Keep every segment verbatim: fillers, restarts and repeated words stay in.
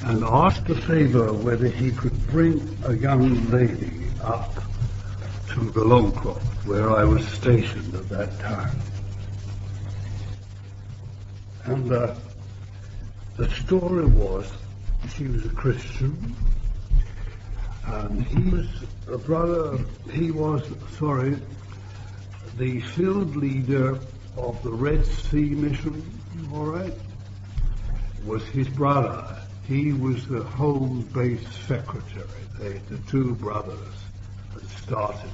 and asked a favour whether he could bring a young lady up to the Longcroft, where I was stationed at that time. And uh, the story was, she was a Christian, and he was a brother, he was, sorry, the field leader of the Red Sea Mission, all right, was his brother. He was the home base secretary. They, the two brothers had started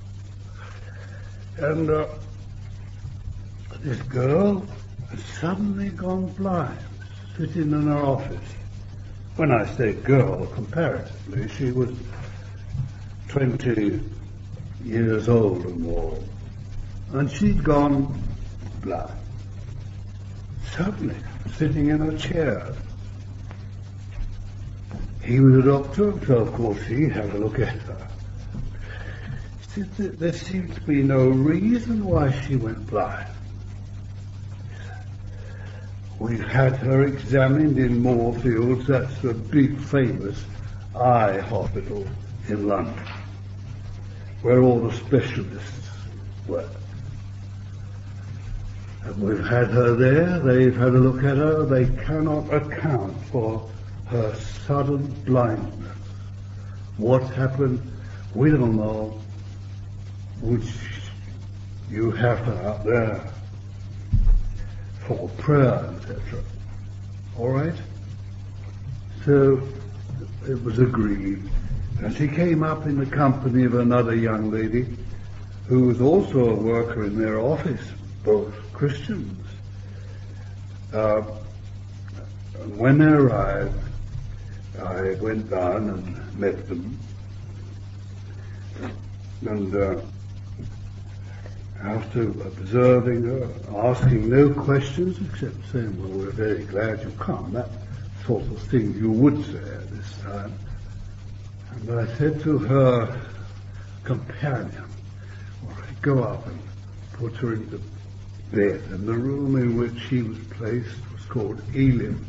it. And uh, this girl had suddenly gone blind, sitting in her office. When I say girl, comparatively, she was twenty years old or more. And she'd gone blind. Suddenly, sitting in a chair. He was a doctor, so of course he had a look at her. He said, there seems to be no reason why she went blind. We've had her examined in Moorfields, that's the big famous eye hospital in London, where all the specialists work. And we've had her there, they've had a look at her, they cannot account for her sudden blindness. What happened, we don't know, which you have her up there for prayer, et cetera. All right? So it was agreed. And she came up in the company of another young lady who was also a worker in their office, both Christians. Uh, and when they arrived, I went down and met them. And uh, after observing her, asking no questions except saying, well, we're very glad you come, that sort of thing you would say at this time. And I said to her companion, all right, go up and put her into bed. And the room in which she was placed was called Elim.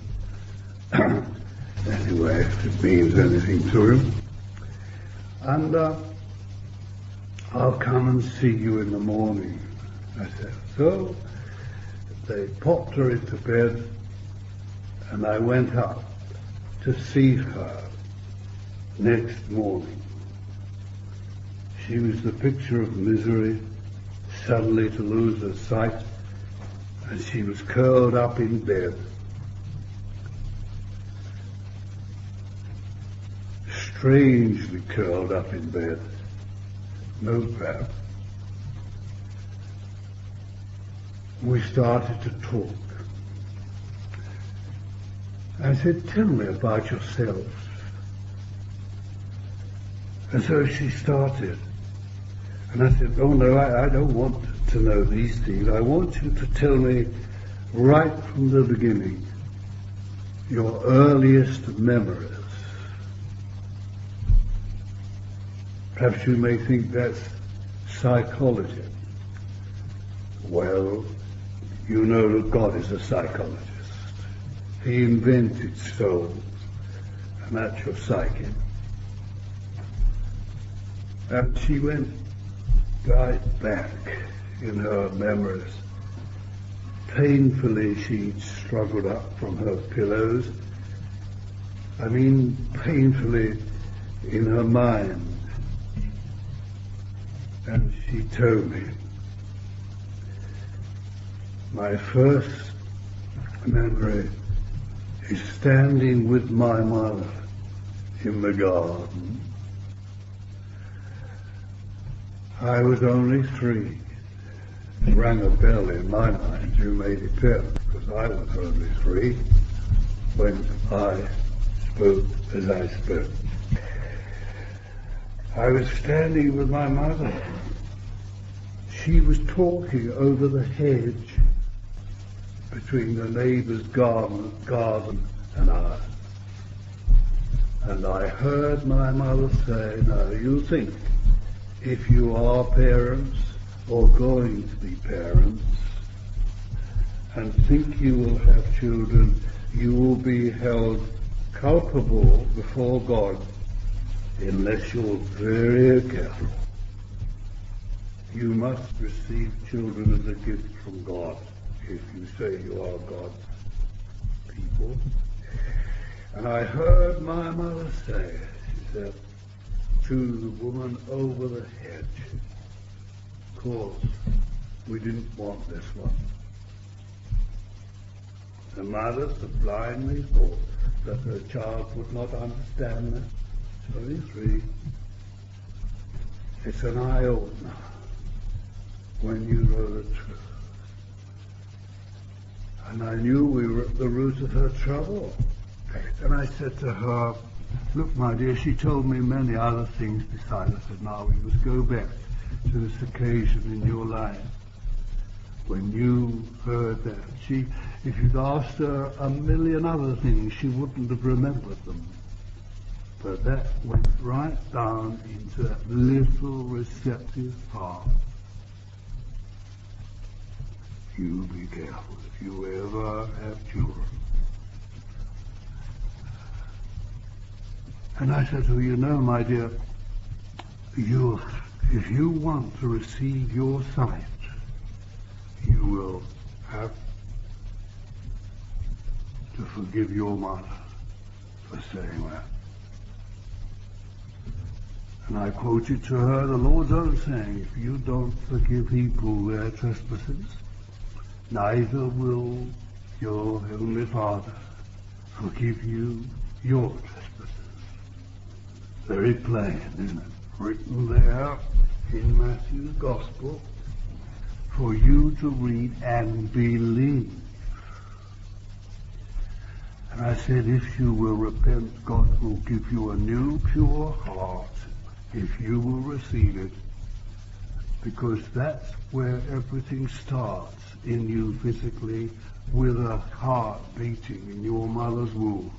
Anyway, if it means anything to him. And uh, I'll come and see you in the morning, I said. So they popped her into bed, and I went up to see her next morning. She was the picture of misery, suddenly to lose her sight, and she was curled up in bed. Strangely curled up in bed. No breath. We started to talk. I said, tell me about yourself. And so she started. And I said, oh no, I, I don't want to know these things. I want you to tell me right from the beginning your earliest memories. Perhaps you may think that's psychology. Well, you know that God is a psychologist. He invented souls, and that's your psyche. And she went right back in her memories. Painfully she'd struggled up from her pillows. I mean, painfully in her mind. And she told me, my first memory is standing with my mother in the garden. I was only three. It rang a bell in my mind, you may depend, because I was only three when I spoke as I spoke. I was standing with my mother. She was talking over the hedge between the neighbour's garden, garden and ours. And I heard my mother say, now you think, if you are parents or going to be parents and think you will have children, you will be held culpable before God unless you're very careful. You must receive children as a gift from God if you say you are God's people. And I heard my mother say, she said, to the woman over the hedge, of course, we didn't want this one. The mother blindly thought that her child would not understand that. twenty-three. It's an eye-opener when you know the truth. And I knew we were at the root of her trouble. And I said to her, look, my dear, she told me many other things besides. I said, now we must go back to this occasion in your life when you heard that. She, if you'd asked her a million other things, she wouldn't have remembered them. But that went right down into that little receptive heart. You be careful if you ever have children. And I said to her, you know, my dear, you, if you want to receive your sight, you will have to forgive your mother for saying that. And I quoted to her the Lord's own saying, if you don't forgive people their trespasses, neither will your Heavenly Father forgive you your trespasses. Very plain, isn't it? Written there in Matthew's Gospel for you to read and believe. And I said, if you will repent, God will give you a new pure heart if you will receive it, because that's where everything starts in you physically, with a heart beating in your mother's womb.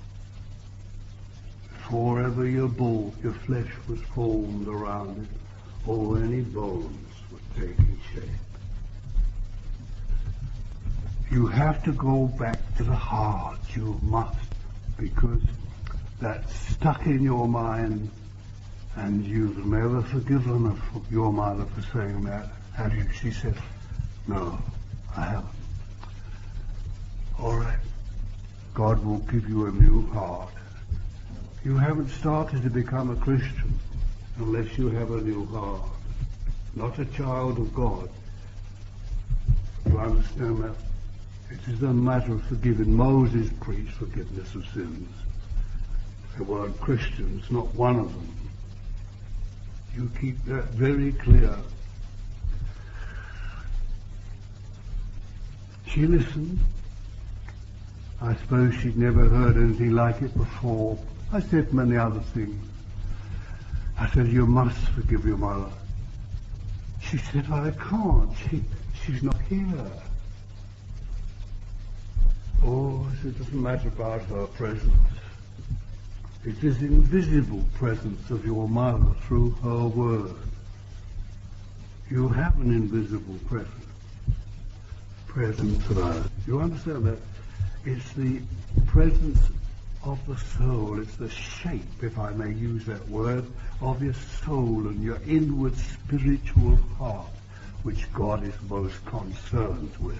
Before ever your bone, your flesh was formed around it, or any bones were taking shape. You have to go back to the heart, you must, because that's stuck in your mind, and you've never forgiven her, your mother for saying that, have you? She said, no, I haven't. All right, God will give you a new heart. You haven't started to become a Christian unless you have a new heart, not a child of God. You understand that? It is a matter of forgiving. Moses preached forgiveness of sins. They weren't Christians, not one of them. You keep that very clear. She listened. I suppose she'd never heard anything like it before. I said many other things. I said, you must forgive your mother. She said, I can't. She, she's not here. Oh, it doesn't matter about her presence. It is the invisible presence of your mother through her word. You have an invisible presence. Presence of her. You understand that? It's the presence of the soul. It's the shape, if I may use that word, of your soul and your inward spiritual heart, which God is most concerned with.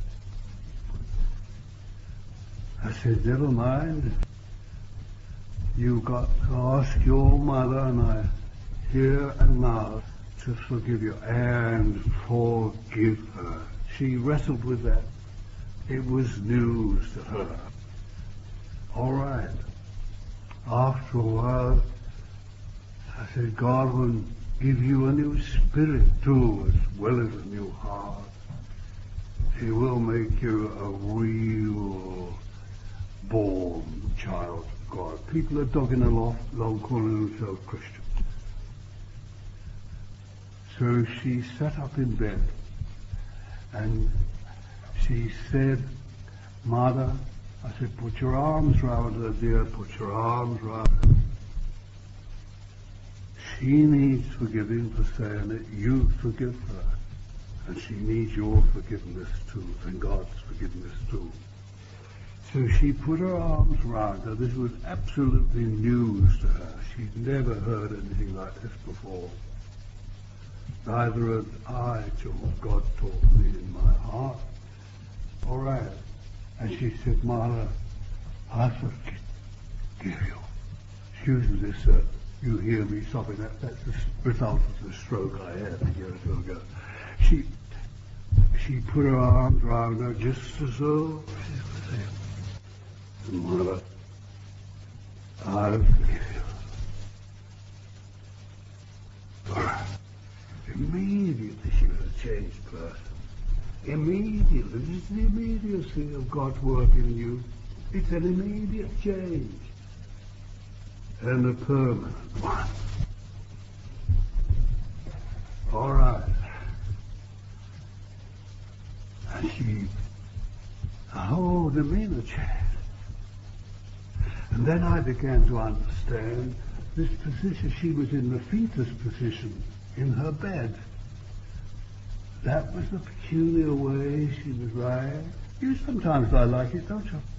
I said, never mind. You've got to ask your mother, and I here and now, to forgive you and forgive her. She wrestled with that. It was news to her. All right. After a while, I said, God will give you a new spirit too, as well as a new heart. He will make you a real born child of God. People are dogging along, along calling themselves Christians. So she sat up in bed and she said, Mother, I said, put your arms round her, dear, put your arms round her. She needs forgiving for saying it. You forgive her. And she needs your forgiveness too, and God's forgiveness too. So she put her arms round her. This was absolutely news to her. She'd never heard anything like this before. Neither had I till God taught me in my heart. All right. And she said, Marla, I forgive you. Excuse me, this, uh, you hear me sobbing. That, that's the result of the stroke I had a year or two ago. She, she put her arms round her just as though she was saying, Marla, I forgive you. All right. Immediately she was a changed person. Immediately. This is the immediacy of God's work in you. It's an immediate change. And a permanent one. All right. And she, oh, the meaner changed. And then I began to understand this position. She was in the fetus position in her bed. That was the peculiar way she was lying. You sometimes lie like it, don't you?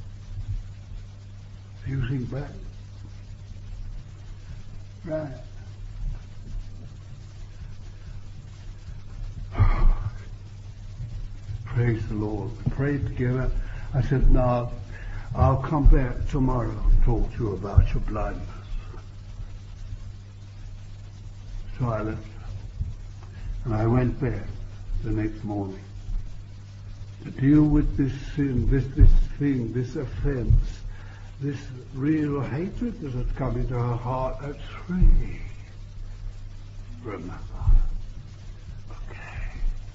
You think back. Right. Praise the Lord. We prayed together. I said, now, I'll come back tomorrow and talk to you about your blindness. So I left her. And I went back the next morning to deal with this sin, this, this thing, this offense, this real hatred that had come into her heart at three. Remember. Okay.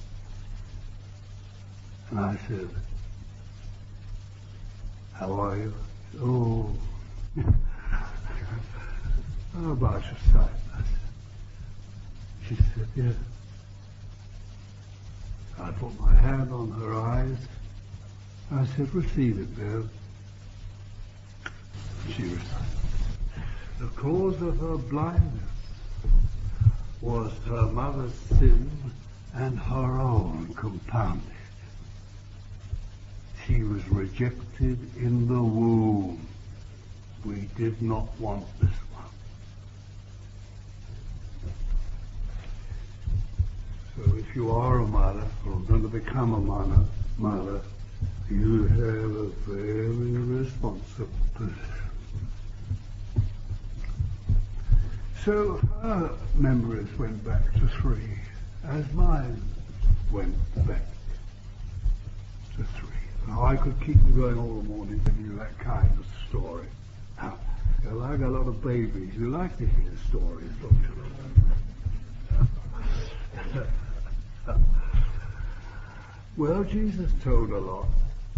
And I said, how are you? Oh, how about your sight? She said, yes. I put my hand on her eyes. I said, receive it, Bev. She recited. The cause of her blindness was her mother's sin and her own compounded. She was rejected in the womb. We did not want this one. So if you are a mother, or going to become a mother, mother, you have a very responsible position. So her memories went back to three, as mine went back to three. Now I could keep you going all the morning giving you that kind of story. Now, like a lot of babies, you like to hear stories, don't you? Well, Jesus told a lot.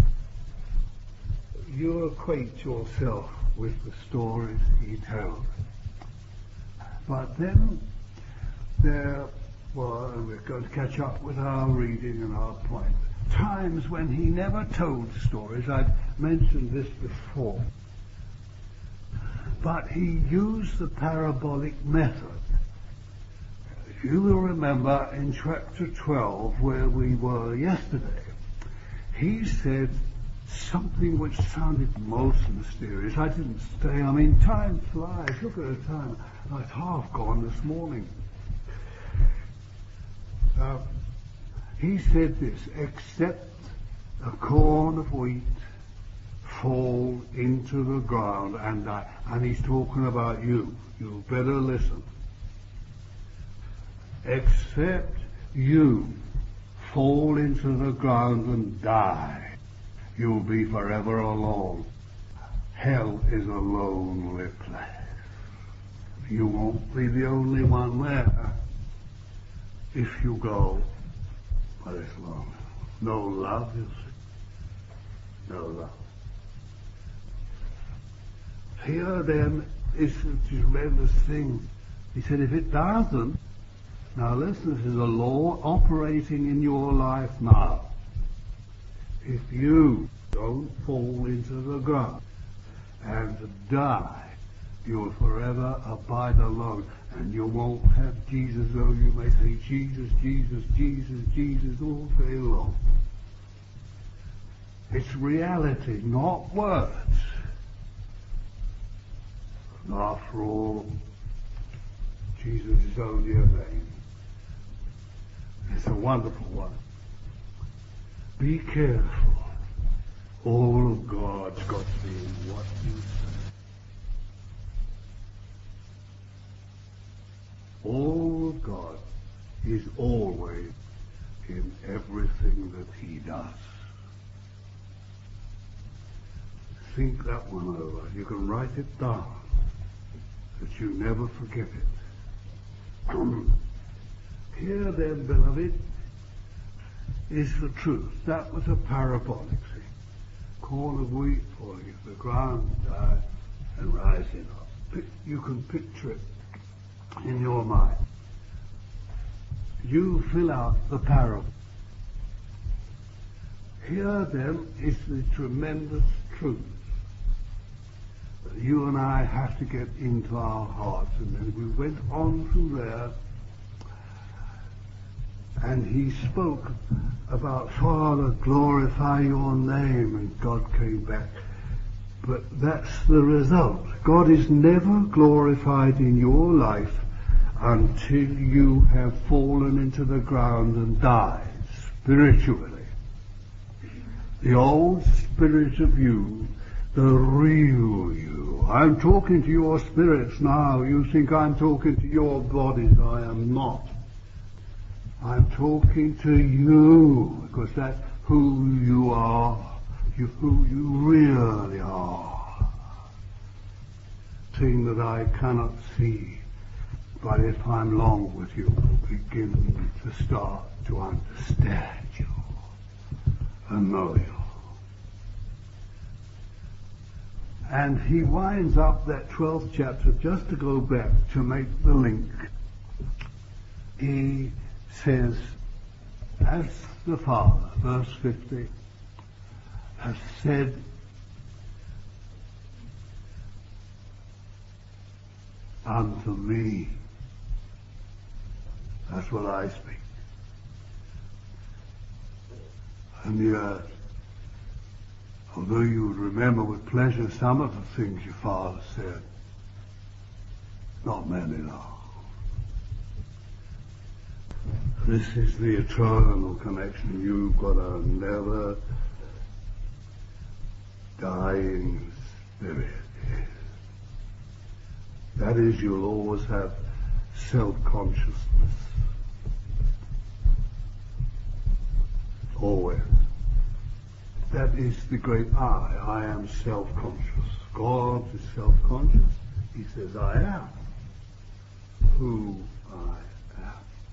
You acquaint yourself with the stories he told. But then there were, and we're going to catch up with our reading and our point, times when he never told stories. I've mentioned this before. But he used the parabolic method. You will remember in chapter twelve, where we were yesterday, he said something which sounded most mysterious. I didn't stay. I mean, time flies. Look at the time. It's half gone this morning. Uh, he said this, except a corn of wheat fall into the ground and die. And he's talking about you. You better listen. Except you fall into the ground and die, you'll be forever alone. Hell is a lonely place. You won't be the only one there if you go, but it's long. No love, you see. No love. Here then is a tremendous thing. He said, if it doesn't, now listen, this is a law operating in your life now. If you don't fall into the ground and die, you'll forever abide alone, and you won't have Jesus, though you may say Jesus, Jesus, Jesus, Jesus all day long. It's reality, not words. After all, Jesus is only a name. It's a wonderful one. Be careful. All of God's got to be in what you say. All of God is always in everything that he does. Think that one over. You can write it down, that you never forget it. Here then, beloved, is the truth. That was a parabolic thing. Corn of wheat falling into the ground, die, and rising up. You can picture it in your mind. You fill out the parable. Here then is the tremendous truth that you and I have to get into our hearts. And then we went on from there, and he spoke about, Father, glorify your name, and God came back. But that's the result. God is never glorified in your life until you have fallen into the ground and died spiritually. The old spirit of you, the real you. I'm talking to your spirits now. You think I'm talking to your bodies. I am not. I'm talking to you, because that's who you are, you, who you really are. Thing that I cannot see, but if I'm long with you, begin to start to understand you and know you. And he winds up that twelfth chapter, just to go back to make the link. He says, as the Father, verse fifty, has said, unto me. That's what I speak. And yet, although you would remember with pleasure some of the things your father said, not many now. This is the eternal connection. You've got a never dying spirit. That is, you'll always have self-consciousness. Always. That is the great I. I am self-conscious. God is self-conscious. He says, I am who I am.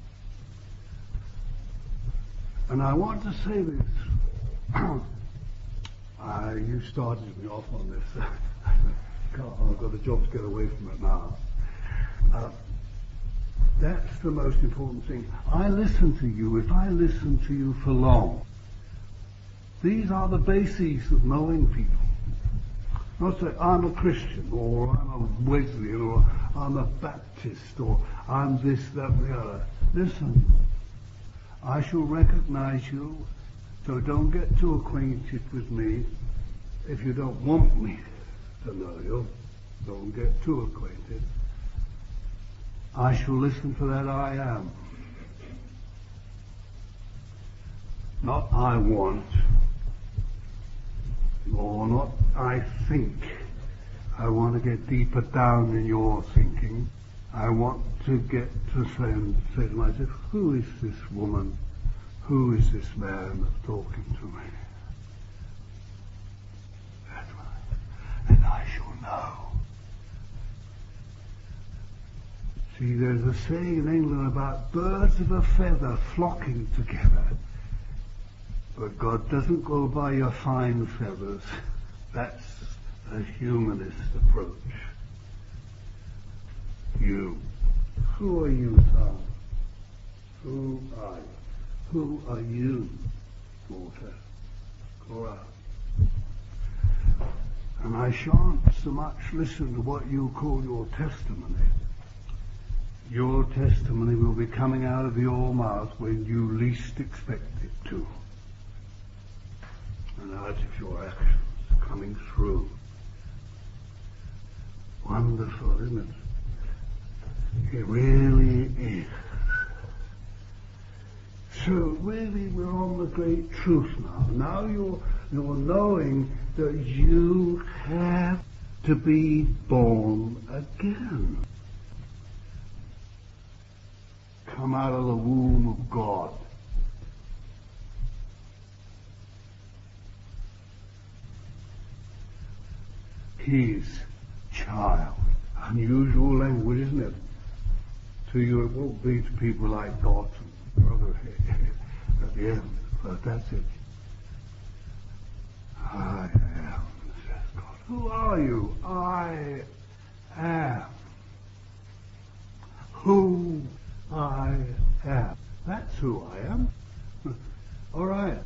And I want to say this. I, you started me off on this. I've got a job to get away from it now. Uh, that's the most important thing. I listen to you. If I listen to you for long, these are the bases of knowing people. Not say, I'm a Christian, or I'm a Wesleyan, or I'm a Baptist, or I'm this, that, and the other. Listen, I shall recognize you, so don't get too acquainted with me. If you don't want me to know you, don't get too acquainted. I shall listen for that I am. Not I want, or not I think. I want to get deeper down in your thinking. I want to get to say, and say to myself, who is this woman? Who is this man that's talking to me? That's right. And I shall know. See, there's a saying in England about birds of a feather flocking together. But God doesn't go by your fine feathers. That's a humanist approach. You. Who are you, son? Who are you? Who are you, daughter? Cora. And I shan't so much listen to what you call your testimony. Your testimony will be coming out of your mouth when you least expect it to. and out of your actions coming through. Wonderful, isn't it? It really is. So really we're on the great truth now. Now you're, you're knowing that you have to be born again. Come out of the womb of God. His child. Unusual language, isn't it? To you it won't be to people like Dot and Brother at the end, but that's it. I am, says God. Who are you? I am. Who I am. That's who I am. All right.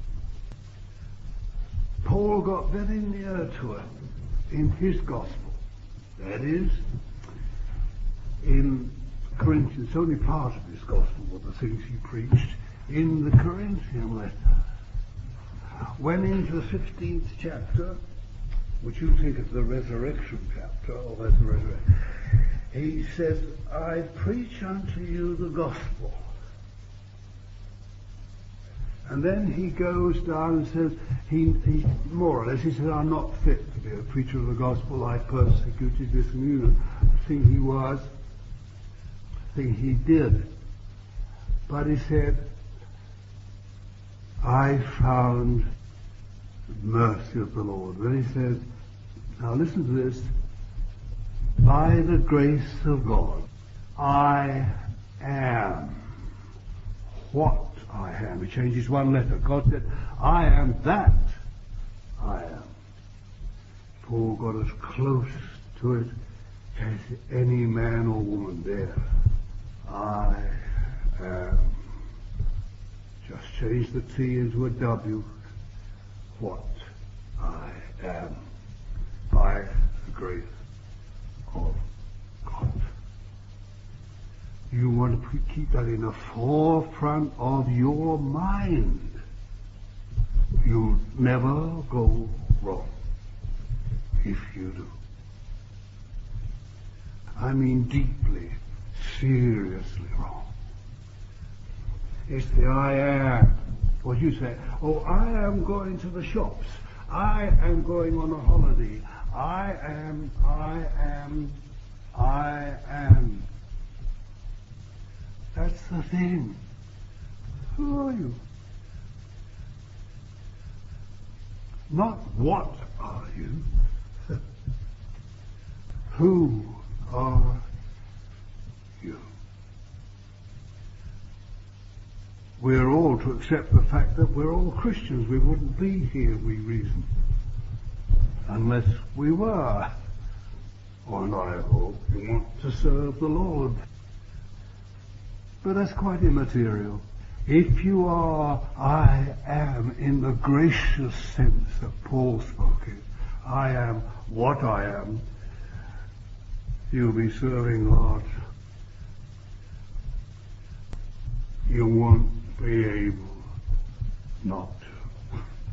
Paul got very near to it in his gospel. That is, in Corinthians, only part of his gospel were the things he preached in the Corinthian letter. Went into the fifteenth chapter, which you think is the resurrection chapter, or that's the resurrection. He says, I preach unto you the gospel. And then he goes down and says, he, he more or less, he says, I'm not fit to be a preacher of the gospel. I persecuted this communion. I think he was. I think he did. But he said, I found the mercy of the Lord. Then he says, now listen to this. By the grace of God, I am what I am. He changes one letter. God said, I am that I am. Paul got as close to it as any man or woman there. I am. Just change the T into a W. What I am. By the grace of God. You want to keep that in the forefront of your mind. You'll never go wrong if you do. I mean deeply, seriously wrong. It's the I am. What you say, oh, I am going to the shops. I am going on a holiday. I am, I am, I am. That's the thing. Who are you? Not what are you. Who are you? We're all to accept the fact that we're all Christians. We wouldn't be here, we reason, unless we were. Or not, I hope. We want to serve the Lord. But that's quite immaterial. If you are, I am, in the gracious sense that Paul spoke it, I am what I am, you'll be serving God. You won't be able not to.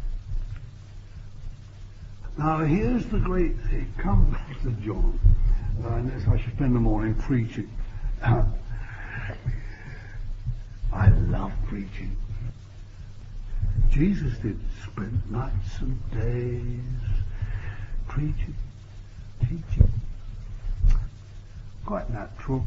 Now here's the great thing. Come back to John. Uh, unless I should spend the morning preaching. I love preaching. Jesus did spend nights and days preaching, teaching. Quite natural.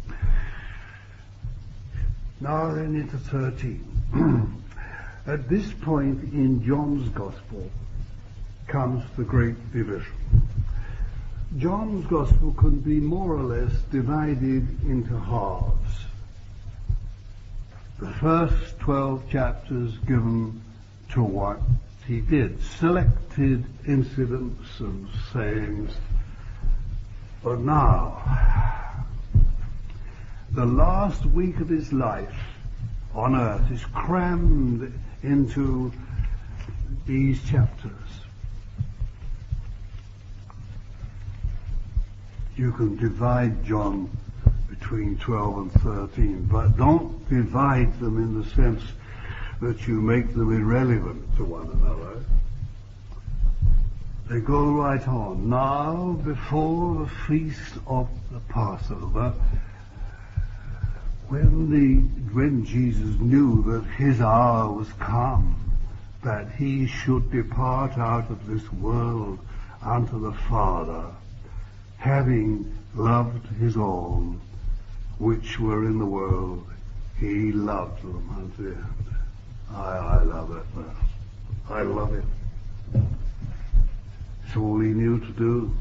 Now then into thirteen. At this point in John's Gospel comes the great division. John's Gospel could be more or less divided into halves. The first twelve chapters given to what he did, selected incidents and sayings. But now, the last week of his life on earth is crammed into these chapters. You can divide John between twelve and thirteen, but don't divide them in the sense that you make them irrelevant to one another. they go right on. Now, before the feast of the Passover, when the when Jesus knew that his hour was come, that he should depart out of this world unto the Father, having loved his own which were in the world, he loved them unto the end. I, I love it. I love it. It's all he knew to do.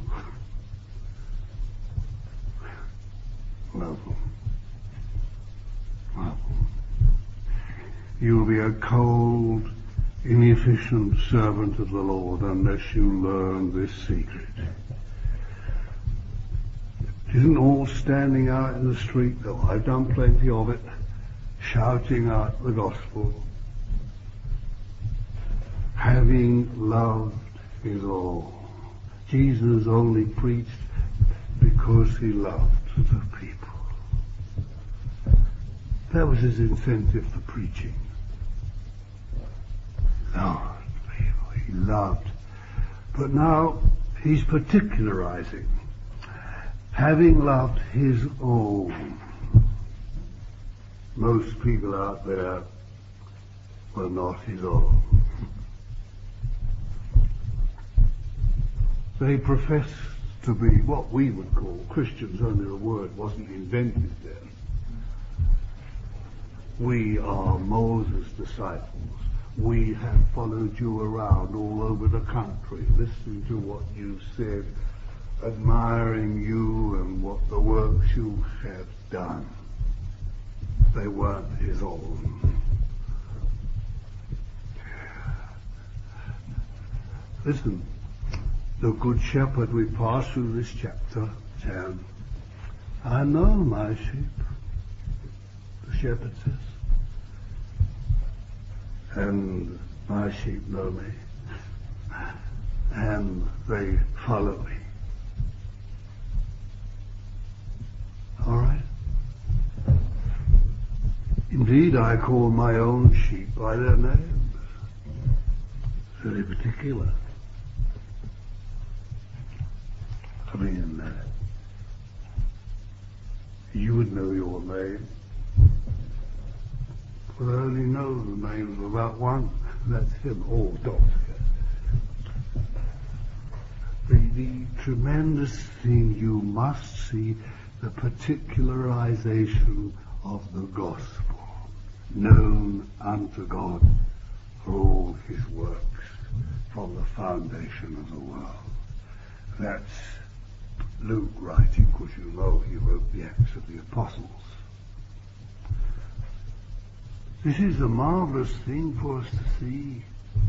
Love them. Love them. You'll be a cold, inefficient servant of the Lord unless you learn this secret. It isn't all standing out in the street, though I've done plenty of it, shouting out the gospel. Having loved his all. Jesus only preached because he loved the people. That was his incentive for preaching. Loved people, he loved. But now he's particularizing. Having loved his own. Most people out there were not his own. They profess to be what we would call Christians, only the word wasn't invented then. We are Moses' disciples. We have followed you around all over the country, listening to what you said, admiring you and what the works you have done. They weren't his own. Listen. The Good Shepherd, we pass through this chapter ten. I know my sheep, the shepherd says, and my sheep know me, and they follow me. All right? Indeed, I call my own sheep by their names. Very particular. I mean, uh, you would know your name. But I only know the name of about one. That's him. Oh, doctor. The, the tremendous thing you must see, the particularization of the gospel, known unto God for all his works from the foundation of the world. That's Luke writing, because you know he wrote the Acts of the Apostles. This is a marvelous thing for us to see.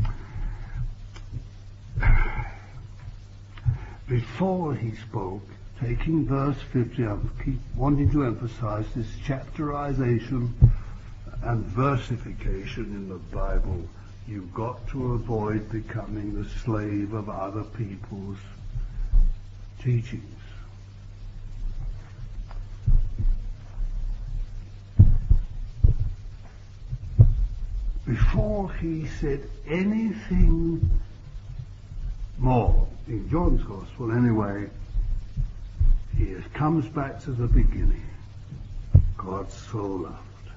Before he spoke, taking verse fifty, I keep wanting to emphasize this chapterization and versification in the Bible. You've got to avoid becoming the slave of other people's teachings. Before he said anything more, in John's Gospel anyway, he comes back to the beginning. God so loved.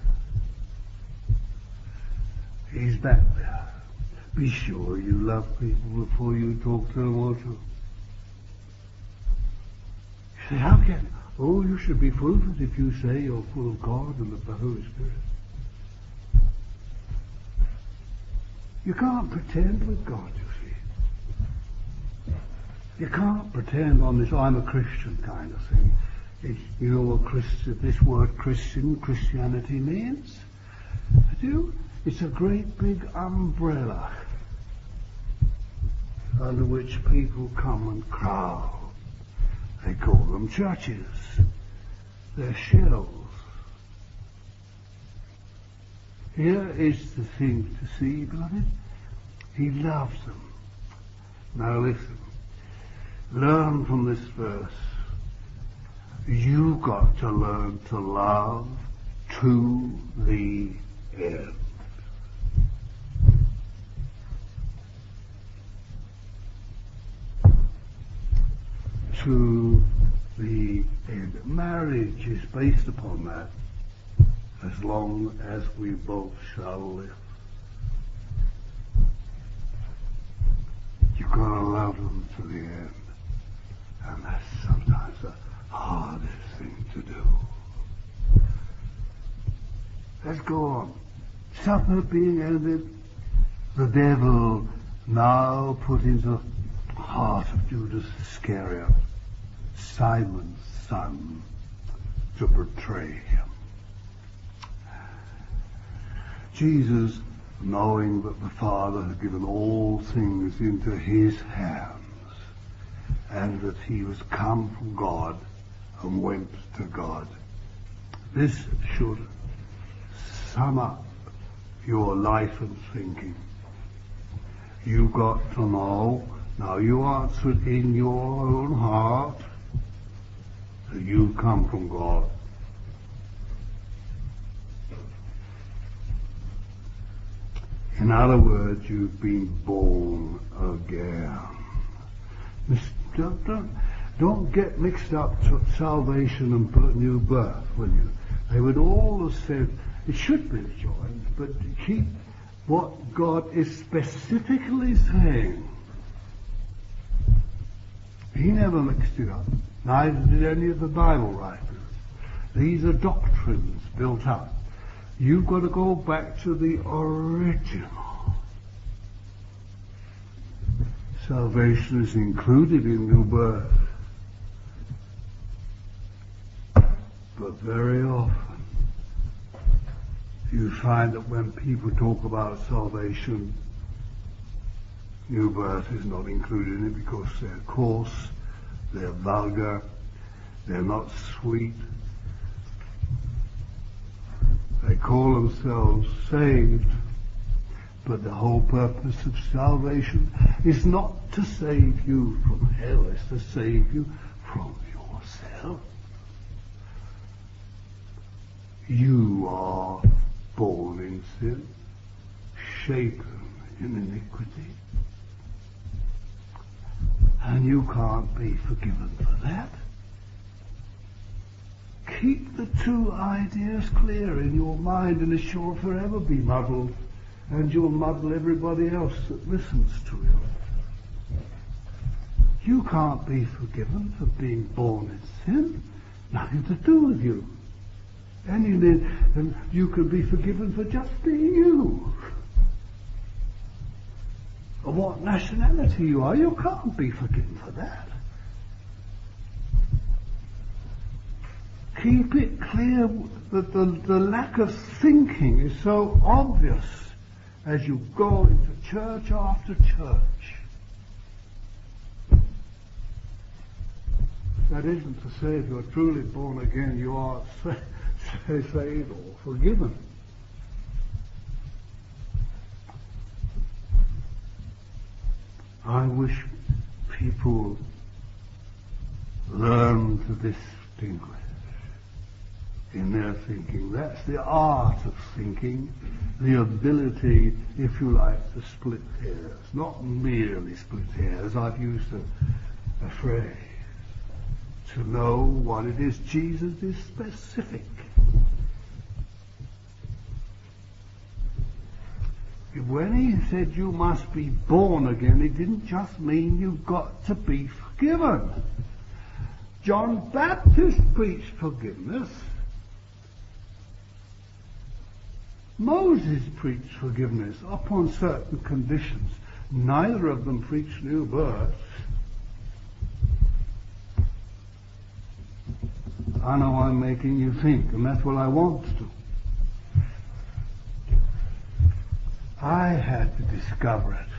He's back there. Be sure you love people before you talk to them, won't you? You say, how can? Oh, you should be full of it if you say you're full of God and of the Holy Spirit. You can't pretend with God, you see. You can't pretend on this I'm a Christian kind of thing. It, you know what Christian, this word Christian, Christianity means? Do you? It's a great big umbrella under which people come and crowd. They call them churches. They're shells. Here is the thing to see, beloved. He loves them. Now listen. Learn from this verse. You've got to learn to love to the end. to the end. Marriage is based upon that, as long as we both shall live. You've got to love them to the end. And that's sometimes the hardest thing to do. Let's go on. Supper being ended, the devil now put into the heart of Judas Iscariot, Simon's son, to betray him. Jesus, knowing that the Father had given all things into his hands, and that he was come from God and went to God. This should sum up your life and thinking. You've got to know, now you answered in your own heart, that you come from God. In other words, you've been born again. Don't, don't, don't get mixed up to salvation and new birth, will you? They would all have said, it should be joined, but keep what God is specifically saying. He never mixed it up. Neither did any of the Bible writers. These are doctrines built up. You've got to go back to the original. Salvation is included in new birth. But very often you find that when people talk about salvation, new birth is not included in it because they're coarse, they're vulgar, they're not sweet. They call themselves saved, but the whole purpose of salvation is not to save you from hell, it's to save you from yourself. You are born in sin, shapen in iniquity, and you can't be forgiven for that. Keep the two ideas clear in your mind, and it shall forever be muddled, and you'll muddle everybody else that listens to you. You can't be forgiven for being born in sin. Nothing to do with you. And you, need, and you can be forgiven for just being you. Of what nationality you are, you can't be forgiven for that. Keep it clear that the, the lack of thinking is so obvious as you go into church after church. That isn't to say if you're truly born again you are saved or forgiven. I wish people learn to distinguish in their thinking. That's the art of thinking, the ability, if you like, to split hairs. Not merely split hairs, I've used a, a phrase. To know what it is. Jesus is specific. When he said you must be born again, it didn't just mean you've got to be forgiven. John Baptist preached forgiveness. Moses preached forgiveness upon certain conditions. Neither of them preached new birth. I know I'm making you think, and that's what I want to. I had to discover it.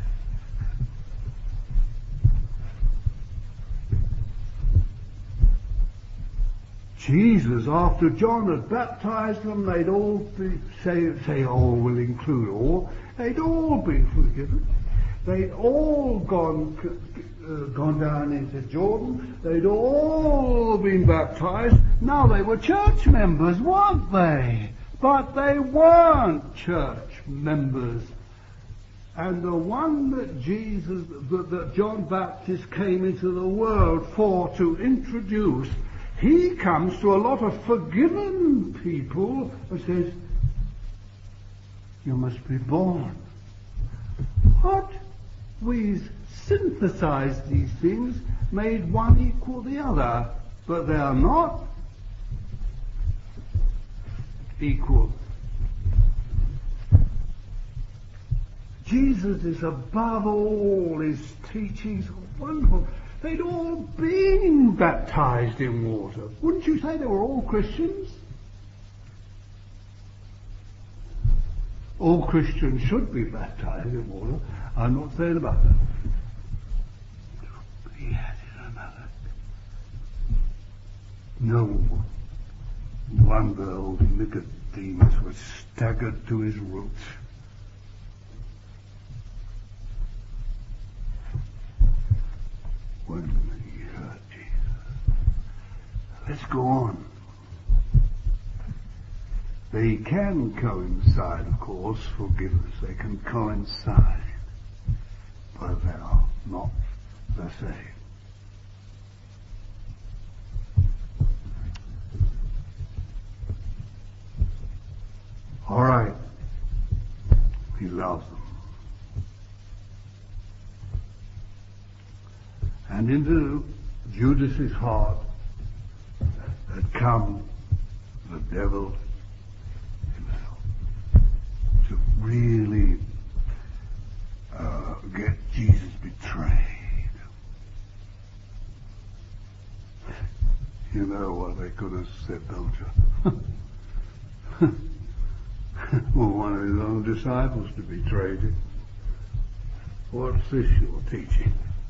Jesus, after John had baptized them, they'd all be, say, say all will include all, they'd all be forgiven. They'd all gone, uh, gone down into Jordan. They'd all been baptized. Now they were church members, weren't they? But they weren't church members And the one that Jesus, that, that John Baptist came into the world for to introduce, he comes to a lot of forgiven people and says, you must be born. What? We synthesized these things, made one equal the other, but they are not equal. Jesus is above all. His teachings are wonderful. They'd all been baptized in water. Wouldn't you say they were all Christians? All Christians should be baptized in water. I'm not saying about that. He had it another. No wonder old Nicodemus was staggered to his roots. When he heard Jesus. Let's go on. They can coincide, of course, forgiveness. They can coincide, but they are not the same. All right. He loves them. And into Judas's heart had come the devil himself to really uh, get Jesus betrayed. You know what they could have said, don't you? Well, one of his own disciples to betray him. What's this you're teaching?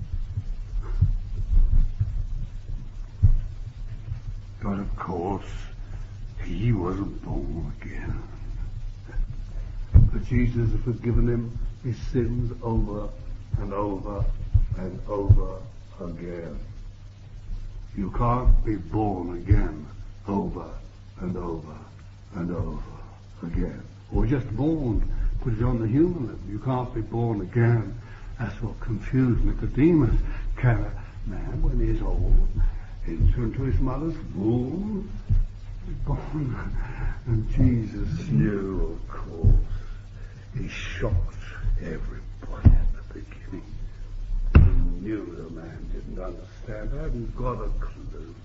But of course, he wasn't born again. But Jesus had forgiven him his sins over and over and over again. You can't be born again over and over and over again. Or just born, put it on the human level. You can't be born again. That's what confused Nicodemus. Can a man, when he's old, enter into his mother's womb, be born? And Jesus knew, of course. He shocked everybody at the beginning. He knew the man didn't understand. I hadn't got a clue.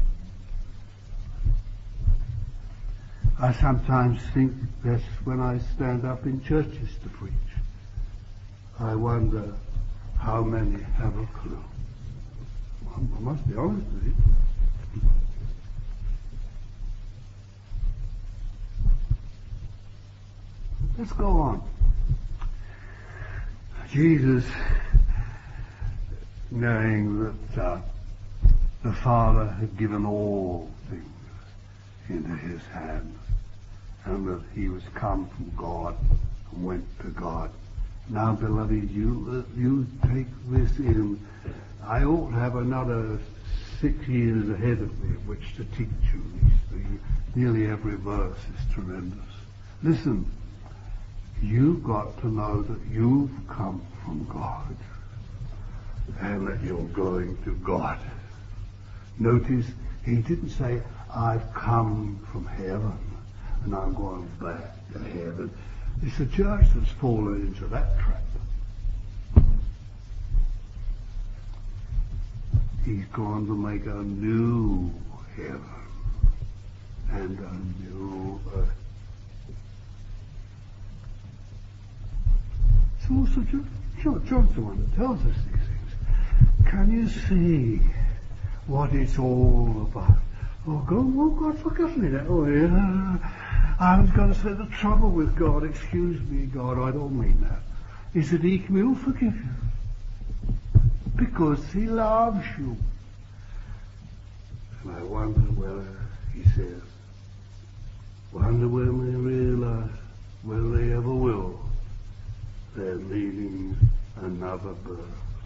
I sometimes think that's when I stand up in churches to preach. I wonder how many have a clue. I must be honest with you. Let's go on. Jesus, knowing that uh, the Father had given all things into his hands, and that he was come from God and went to God. Now, beloved, you uh, you take this in. I ought to have another six years ahead of me in which to teach you these things. Nearly every verse is tremendous. Listen, you've got to know that you've come from God and that you're going to God. Notice, he didn't say, I've come from heaven and I'm going back to heaven. It's the church that's fallen into that trap. He's going to make a new heaven and a new earth. So also, John's the one that tells us these things. Can you see what it's all about? Oh, God, oh, God, forgive me that. Oh, yeah. I was going to say the trouble with God, excuse me, God, I don't mean that, is that he will forgive you. Because he loves you. And I wonder whether, he says, wonder when they realize, whether they ever will, they're leading another birth.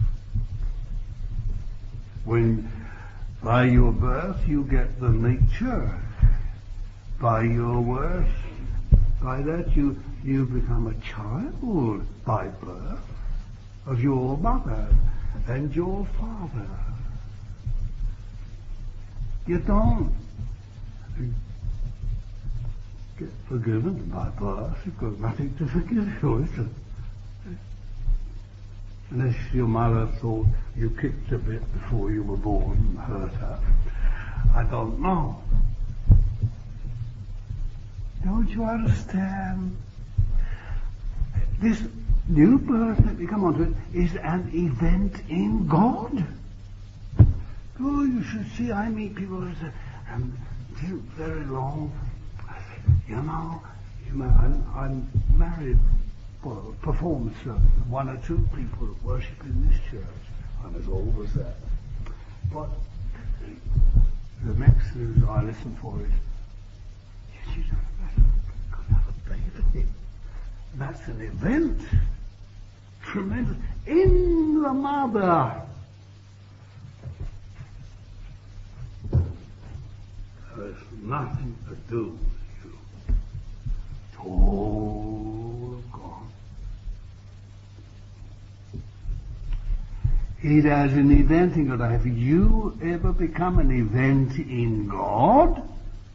When by your birth you get the nature, by your worth By that you, you become a child by birth of your mother and your father. You don't get forgiven by birth. You've got nothing to forgive you, is it? Unless your mother thought you kicked a bit before you were born and hurt her. I don't know. Don't you understand? This new birth, let me come on to it, is an event in God. Oh, you should see, I meet people who say, and it isn't very long. I say, you know, you know I'm, I'm married for a performance service, one or two people that worship in this church. I'm as old as that. But the next news I listen for is, yes, you know, could have a baby. That's an event. Tremendous. In the mother. There's nothing to do with you. It's all of God. It has an event in God. Have you ever become an event in God?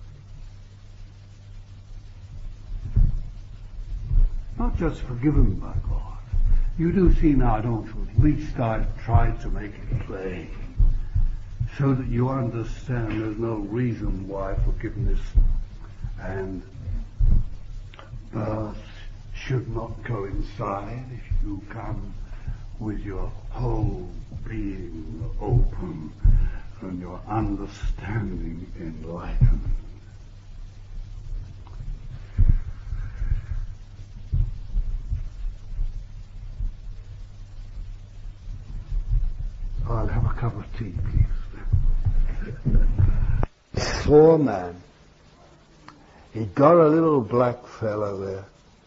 Not just forgiven by God. You do see now, don't you? At least I've tried to make it plain, so that you understand there's no reason why forgiveness and birth should not coincide if you come with your whole being open and your understanding enlightened. I'll have a cup of tea, please. Saw a man. He'd got a little black fellow there.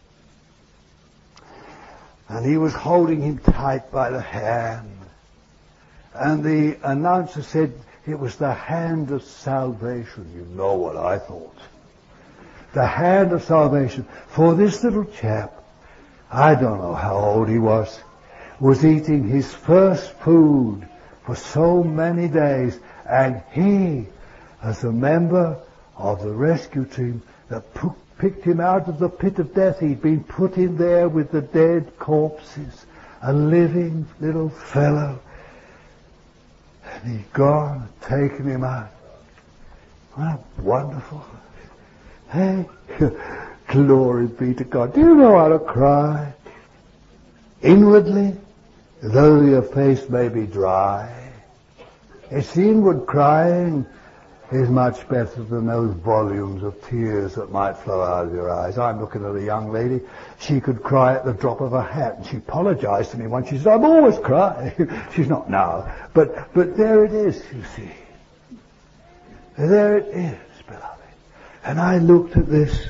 And he was holding him tight by the hand. And the announcer said it was the hand of salvation. You know what I thought. The hand of salvation. For this little chap, I don't know how old he was, was eating his first food for so many days, and he, as a member of the rescue team that p- picked him out of the pit of death, he'd been put in there with the dead corpses, a living little fellow, and he'd gone, taken him out. What wonderful. Hey, glory be to God. Do you know how to cry? Inwardly, though your face may be dry, it's the inward crying is much better than those volumes of tears that might flow out of your eyes. I'm looking at a young lady. She could cry at the drop of a hat, and she apologized to me once. She said, I'm always crying. She's not now. But, but there it is, you see. There it is, beloved. And I looked at this.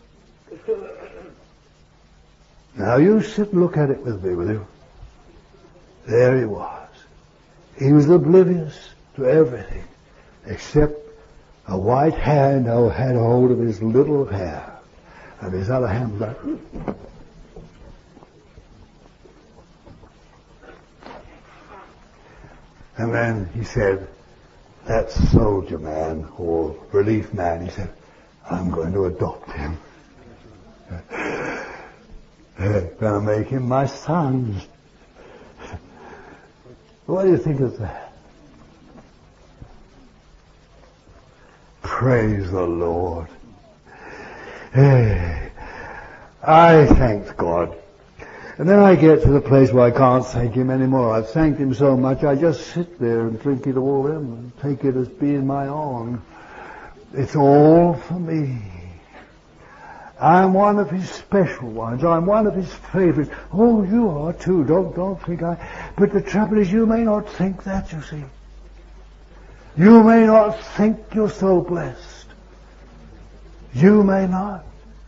Now you sit and look at it with me, will you? There he was. He was oblivious to everything, except a white hand now had hold of his little hair, and his other hand was like, and then he said, that soldier man, or relief man, he said, I'm going to adopt him. I'm going to make him my son. What do you think of that? Praise the Lord. Hey, I thanked God. And then I get to the place where I can't thank him anymore. I've thanked him so much, I just sit there and drink it all in and take it as being my own. It's all for me. I'm one of his special ones. I'm one of his favorites. Oh, you are too. Don't, don't think I... But the trouble is, you may not think that, you see. You may not think you're so blessed. You may not.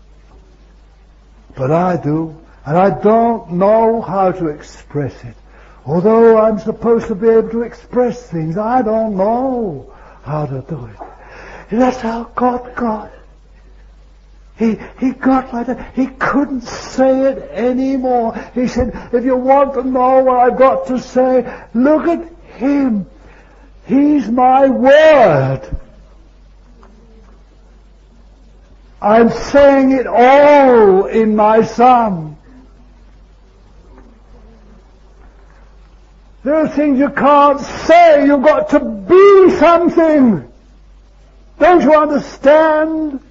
But I do. And I don't know how to express it. Although I'm supposed to be able to express things, I don't know how to do it. And that's how God got it. He, he got like that. He couldn't say it anymore. He said, if you want to know what I've got to say, look at him. He's my word. I'm saying it all in my Son. There are things you can't say. You've got to be something. Don't you understand?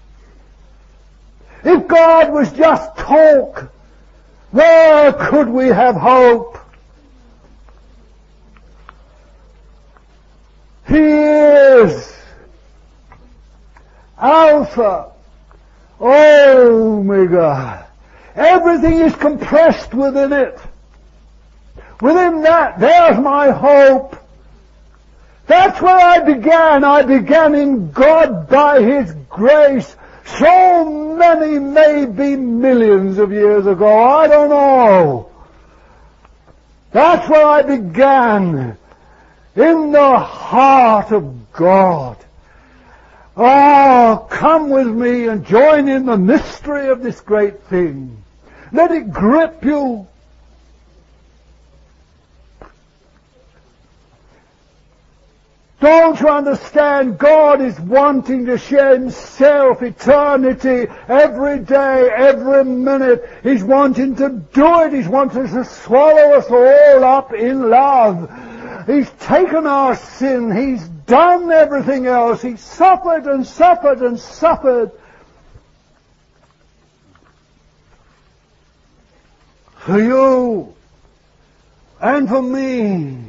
If God was just talk, where could we have hope? He is Alpha, Omega. Everything is compressed within it. Within that, there's my hope. That's where I began. I began in God by His grace. So many, maybe millions of years ago. I don't know. That's where I began. In the heart of God. Oh, come with me and join in the mystery of this great thing. Let it grip you. Don't you understand? God is wanting to share Himself, eternity, every day, every minute. He's wanting to do it. He's wanting to swallow us all up in love. He's taken our sin. He's done everything else. He suffered and suffered and suffered for you and for me.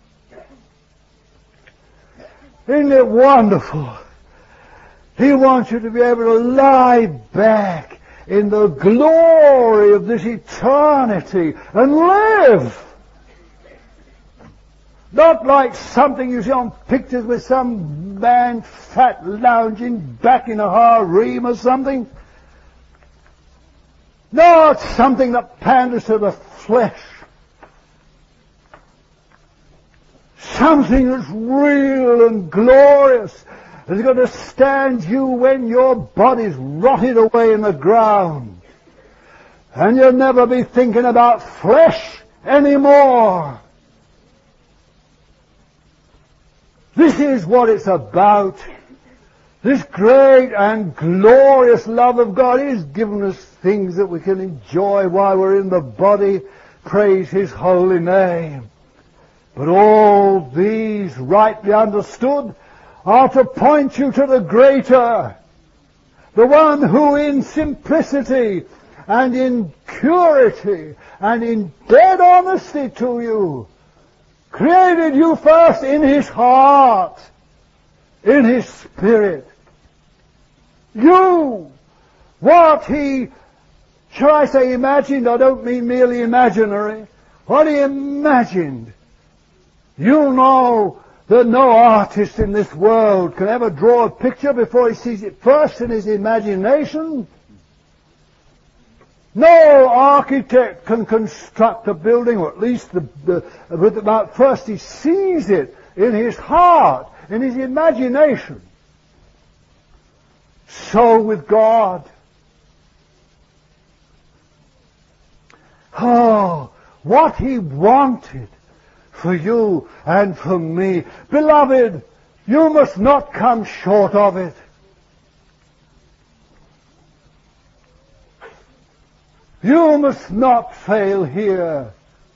Isn't it wonderful? He wants you to be able to lie back in the glory of this eternity and live. Not like something you see on pictures with some man fat lounging back in a harem or something. Not something that panders to the flesh. Something that's real and glorious. That's going to stand you when your body's rotted away in the ground. And you'll never be thinking about flesh anymore. This is what it's about. This great and glorious love of God. He's given us things that we can enjoy while we're in the body. Praise His holy name. But all these, rightly understood, are to point you to the greater, the one who in simplicity and in purity and in dead honesty to you created you first in His heart, in His spirit. You, what He, shall I say imagined, I don't mean merely imaginary, what He imagined. You know that no artist in this world can ever draw a picture before he sees it first in his imagination. No architect can construct a building, or at least the, the, about first he sees it in his heart, in his imagination. So with God. Oh, what He wanted for you and for me. Beloved, you must not come short of it. You must not fail here.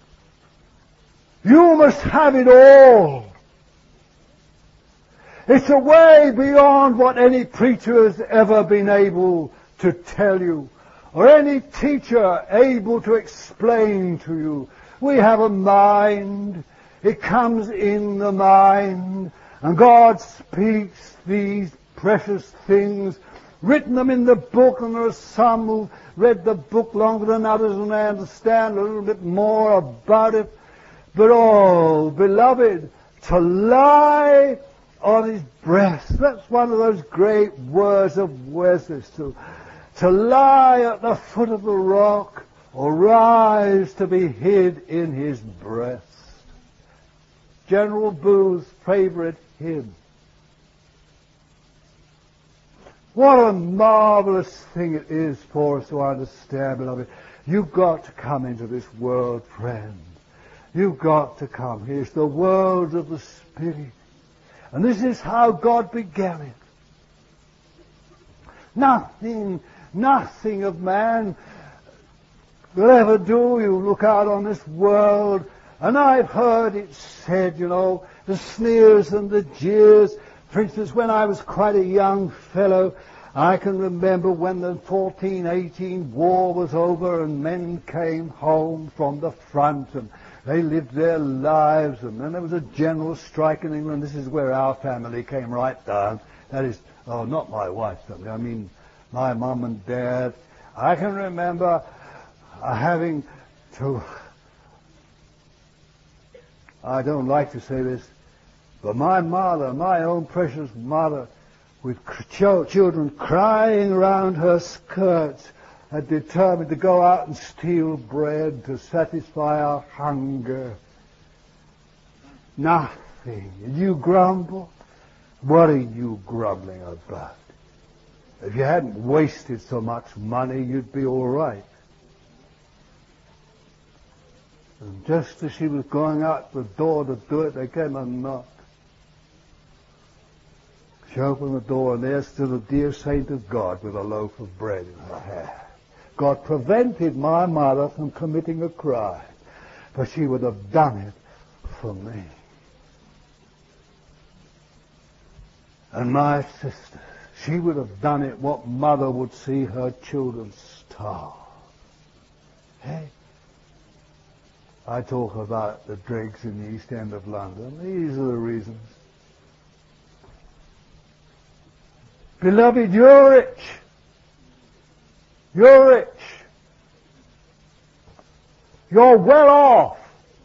You must have it all. It's a way beyond what any preacher has ever been able to tell you, or any teacher able to explain to you. We have a mind. It comes in the mind. And God speaks these precious things, written them in the book, and there are some who've read the book longer than others and they understand a little bit more about it. But oh, beloved, to lie on His breast, that's one of those great words of Wesley, to, to lie at the foot of the rock, or rise to be hid in His breast. General Booth's favorite hymn. What a marvelous thing it is for us to understand, beloved. You've got to come into this world, friend. You've got to come. Here's the world of the Spirit. And this is how God began it. Nothing, nothing of man will ever do. You look out on this world, and I've heard it said, you know, the sneers and the jeers. For instance, when I was quite a young fellow, I can remember when the fourteen eighteen war was over and men came home from the front and they lived their lives, and then there was a general strike in England. This is where our family came right down. That is, oh, not my wife's family, I mean my mum and dad. I can remember uh, having to, I don't like to say this, but my mother, my own precious mother, with ch- children crying around her skirts, had determined to go out and steal bread to satisfy our hunger. Nothing. And you grumble? What are you grumbling about? If you hadn't wasted so much money, you'd be all right. And just as she was going out the door to do it, there came a knock. She opened the door, and there stood a dear saint of God with a loaf of bread in her hand. God prevented my mother from committing a crime, but she would have done it for me. And my sister, she would have done it what mother would see her children starve. Hey, I talk about the dregs in the East End of London. These are the reasons. Beloved, you're rich. You're rich. You're well off.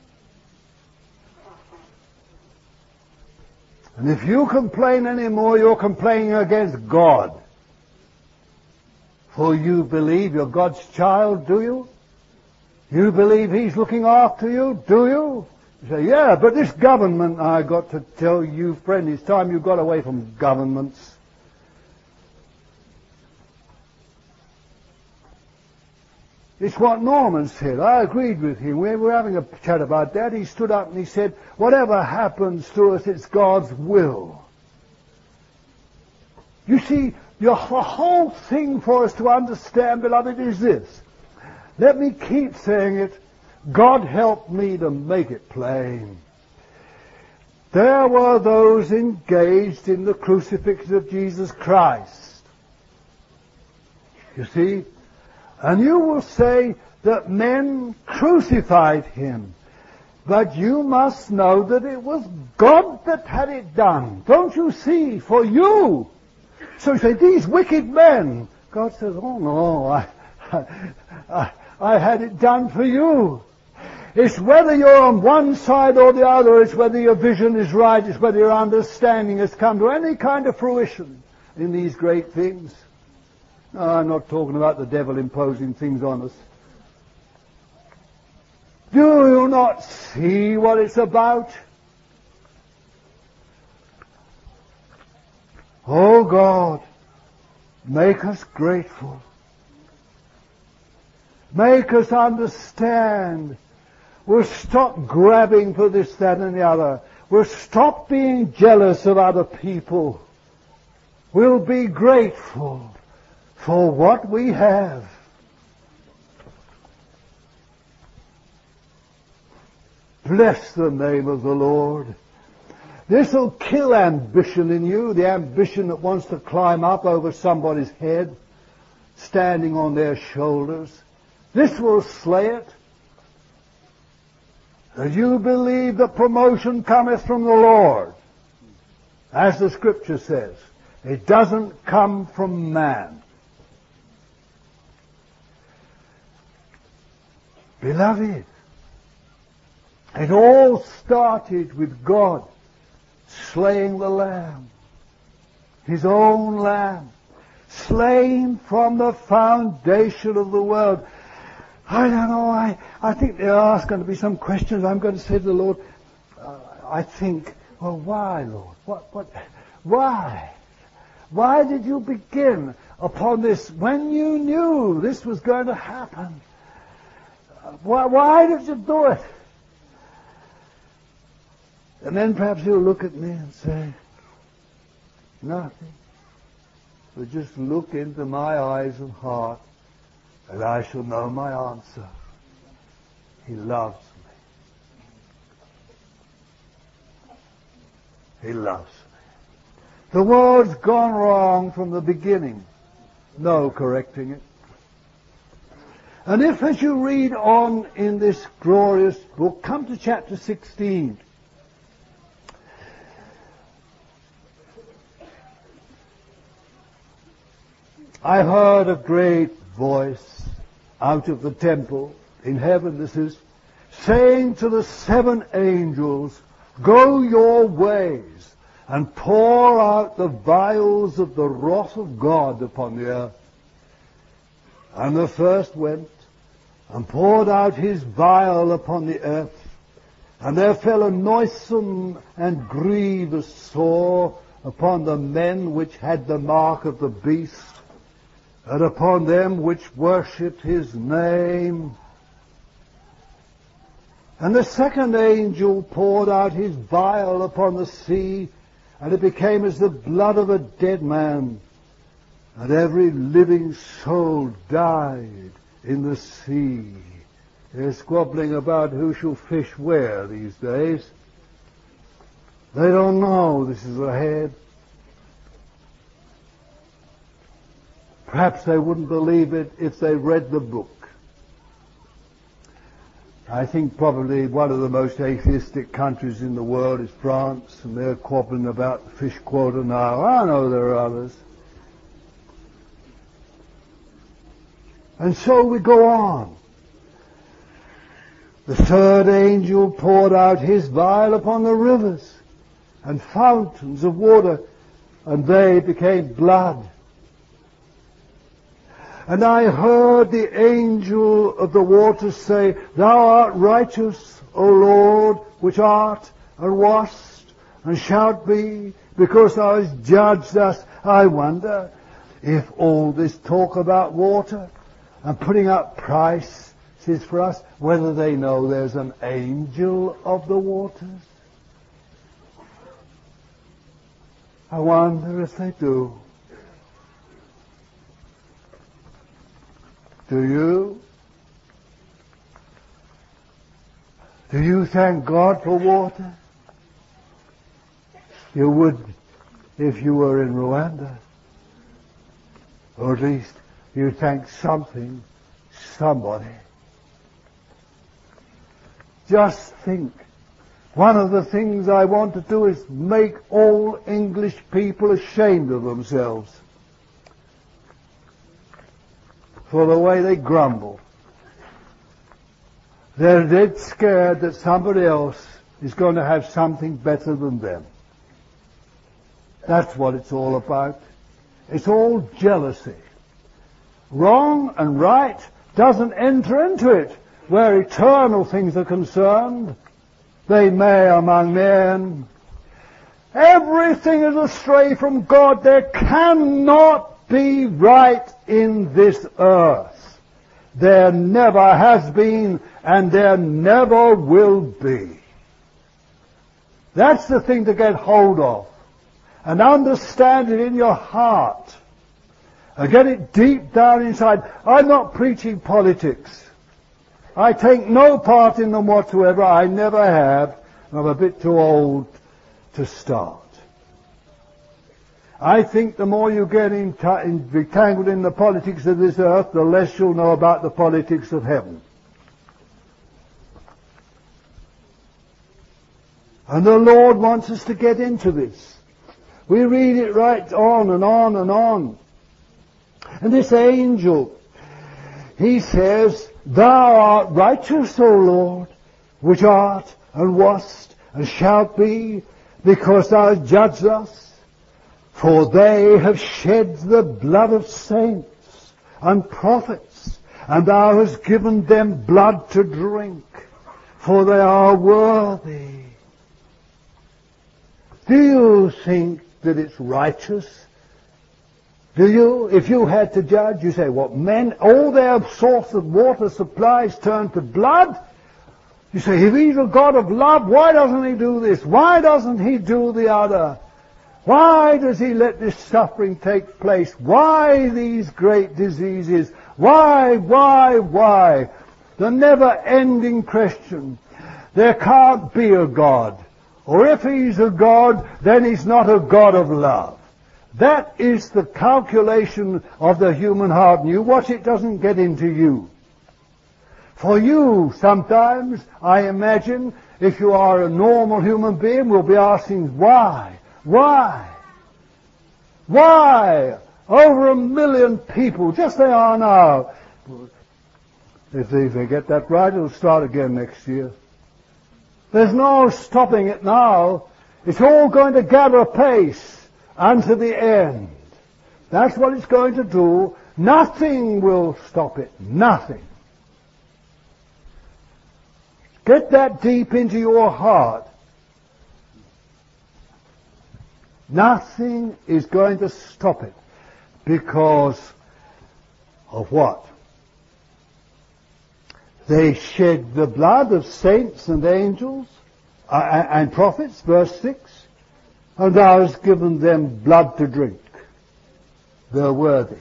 And if you complain anymore, you're complaining against God. For you believe you're God's child, do you? You believe He's looking after you, do you? You say, yeah, but this government, I got to tell you, friend, it's time you got away from governments. It's what Norman said. I agreed with him. We were having a chat about that. He stood up and he said, whatever happens to us, it's God's will. You see, the whole thing for us to understand, beloved, is this. Let me keep saying it. God help me to make it plain. There were those engaged in the crucifixion of Jesus Christ. You see? And you will say that men crucified Him. But you must know that it was God that had it done. Don't you see? For you. So you say, these wicked men. God says, oh no, I, I, I had it done for you. It's whether you're on one side or the other. It's whether your vision is right. It's whether your understanding has come to any kind of fruition in these great things. No, I'm not talking about the devil imposing things on us. Do you not see what it's about? Oh God, make us grateful. Make us understand. We'll stop grabbing for this, that, and the other. We'll stop being jealous of other people. We'll be grateful for what we have. Bless the name of the Lord. This will kill ambition in you, the ambition that wants to climb up over somebody's head, standing on their shoulders. This will slay it. As you believe that promotion cometh from the Lord, as the Scripture says. It doesn't come from man. Beloved, it all started with God slaying the lamb, His own lamb, slain from the foundation of the world. I don't know, I, I think there are going to be some questions. I'm going to say to the Lord, uh, I think, well, why, Lord? What, what, why? Why did you begin upon this when you knew this was going to happen? Why, why did you do it? And then perhaps you'll look at me and say, nothing. But just look into my eyes and heart, and I shall know my answer. He loves me. He loves me. The world's gone wrong from the beginning. No correcting it. And if, as you read on in this glorious book, come to chapter sixteen. I heard a great voice out of the temple in heaven, this is, saying to the seven angels, go your ways and pour out the vials of the wrath of God upon the earth. And the first went and poured out his vial upon the earth, and there fell a noisome and grievous sore upon the men which had the mark of the beast, and upon them which worshipped his name. And the second angel poured out his vial upon the sea, and it became as the blood of a dead man, and every living soul died in the sea. They're squabbling about who shall fish where these days. They don't know this is ahead. Perhaps they wouldn't believe it if they read the book. I think probably one of the most atheistic countries in the world is France, and they're squabbling about the fish quota now. I know there are others. And so we go on. The third angel poured out his vial upon the rivers and fountains of water, and they became blood. And I heard the angel of the waters say, thou art righteous, O Lord, which art and wast and shalt be, because thou hast judged us. I wonder if all this talk about water and putting up prices for us, whether they know there's an angel of the waters. I wonder if they do. Do you? Do you thank God for water? You would if you were in Rwanda. Or at least you thank something, somebody. Just think. One of the things I want to do is make all English people ashamed of themselves for the way they grumble. They're dead scared that somebody else is going to have something better than them. That's what it's all about. It's all jealousy. Wrong and right doesn't enter into it where eternal things are concerned. They may among men. Everything is astray from God. There cannot be right in this earth. There never has been, and there never will be. That's the thing to get hold of and understand it in your heart and get it deep down inside. I'm not preaching politics. I take no part in them whatsoever. I never have. I'm a bit too old to start. I think the more you get entangled in the politics of this earth, the less you'll know about the politics of heaven. And the Lord wants us to get into this. We read it right on and on and on. And this angel, he says, thou art righteous, O Lord, which art and wast and shalt be, because thou hast judged us. For they have shed the blood of saints and prophets, and thou hast given them blood to drink, for they are worthy. Do you think that it's righteous Do you? If you had to judge, you say, what, men, all their source of water supplies turn to blood? You say, if he's a God of love, why doesn't he do this? Why doesn't he do the other? Why does he let this suffering take place? Why these great diseases? Why, why, why? The never-ending question. There can't be a God. Or if he's a God, then he's not a God of love. That is the calculation of the human heart. And you watch it doesn't get into you. For you, sometimes, I imagine, if you are a normal human being, will be asking, why? Why? Why? Over a million people, just they are now. If they, if they get that right, it'll start again next year. There's no stopping it now. It's all going to gather pace unto the end. That's what it's going to do. Nothing will stop it. Nothing. Get that deep into your heart. Nothing is going to stop it. Because of what? They shed the blood of saints and angels uh, and prophets, verse six, and thou hast given them blood to drink. They're worthy.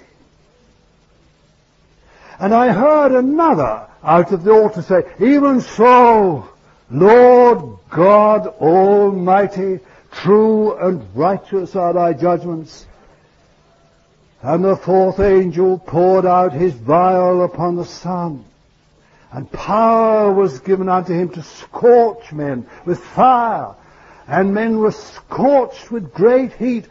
And I heard another out of the altar say, even so, Lord God Almighty, true and righteous are thy judgments. And the fourth angel poured out his vial upon the sun, and power was given unto him to scorch men with fire, and men were scorched with great heat,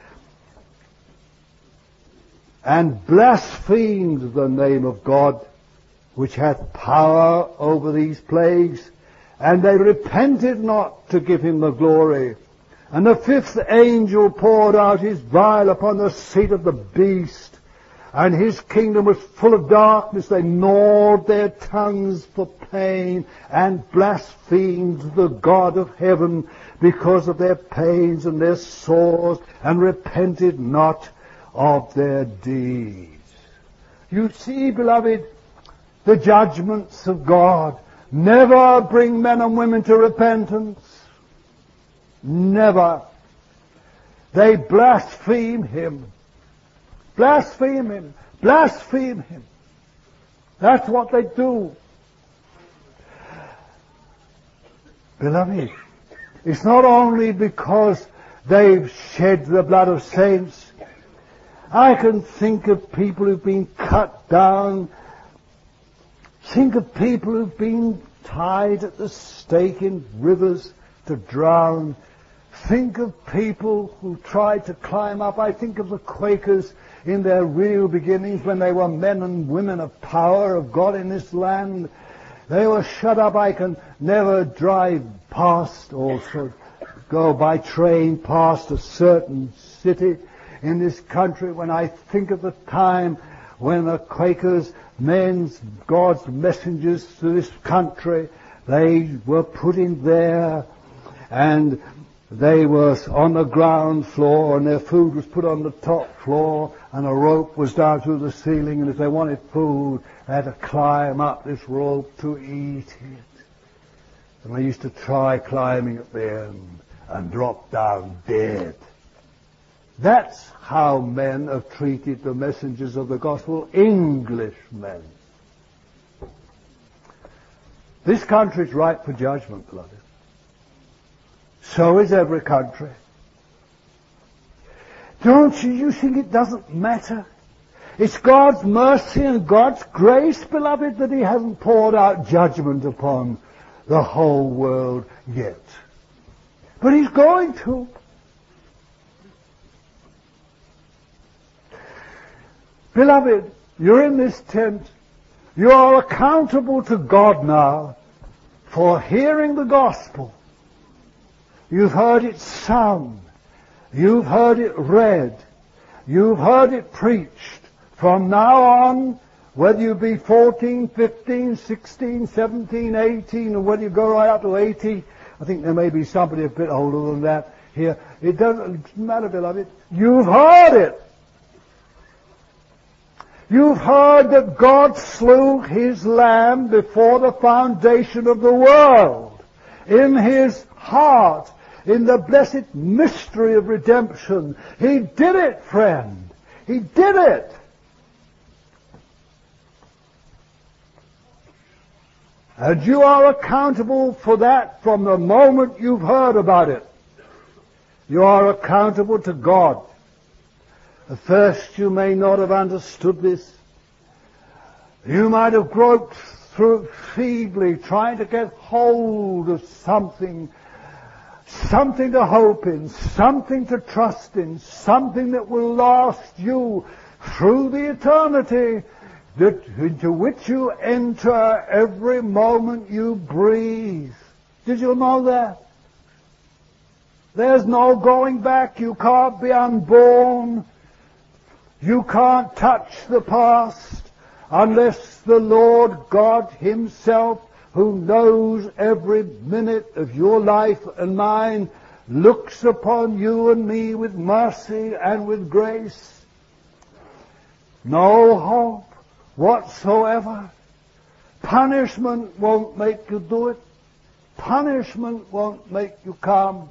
and blasphemed the name of God, which hath power over these plagues, and they repented not to give him the glory. And the fifth angel poured out his vial upon the seat of the beast, and his kingdom was full of darkness. They gnawed their tongues for pain, and blasphemed the God of heaven because of their pains and their sores, and repented not of their deeds. You see, beloved, the judgments of God never bring men and women to repentance. Never. They blaspheme him. Blaspheme him. Blaspheme him. That's what they do. Beloved, it's not only because they've shed the blood of saints. I can think of people who've been cut down. Think of people who've been tied at the stake in rivers to drown. Think of people who tried to climb up. I think of the Quakers in their real beginnings when they were men and women of power of God in this land. They were shut up. I can never drive past or go by train past a certain city in this country when I think of the time when the Quakers, men's, God's messengers to this country, they were put in there, and they were on the ground floor, and their food was put on the top floor, and a rope was down through the ceiling, and if they wanted food, they had to climb up this rope to eat it. And they used to try climbing at the end and drop down dead. That's how men have treated the messengers of the gospel, Englishmen. This country is ripe for judgment, beloved. So is every country. Don't you, you think it doesn't matter? It's God's mercy and God's grace, beloved, that he hasn't poured out judgment upon the whole world yet. But he's going to. Beloved, you're in this tent. You are accountable to God now for hearing the gospel. You've heard it sung. You've heard it read. You've heard it preached. From now on, whether you be fourteen, fifteen, sixteen, seventeen, eighteen, or whether you go right up to eighty, I think there may be somebody a bit older than that here. It doesn't matter, beloved. You've heard it. You've heard that God slew His Lamb before the foundation of the world. In His heart, in the blessed mystery of redemption. He did it, friend. He did it. And you are accountable for that from the moment you've heard about it. You are accountable to God. At first you may not have understood this. You might have groped through it feebly, trying to get hold of something, something to hope in, something to trust in, something that will last you through the eternity that, into which you enter every moment you breathe. Did you know that? There's no going back. You can't be unborn. You can't touch the past unless the Lord God Himself, who knows every minute of your life and mine, looks upon you and me with mercy and with grace. No hope whatsoever. Punishment won't make you do it. Punishment won't make you come.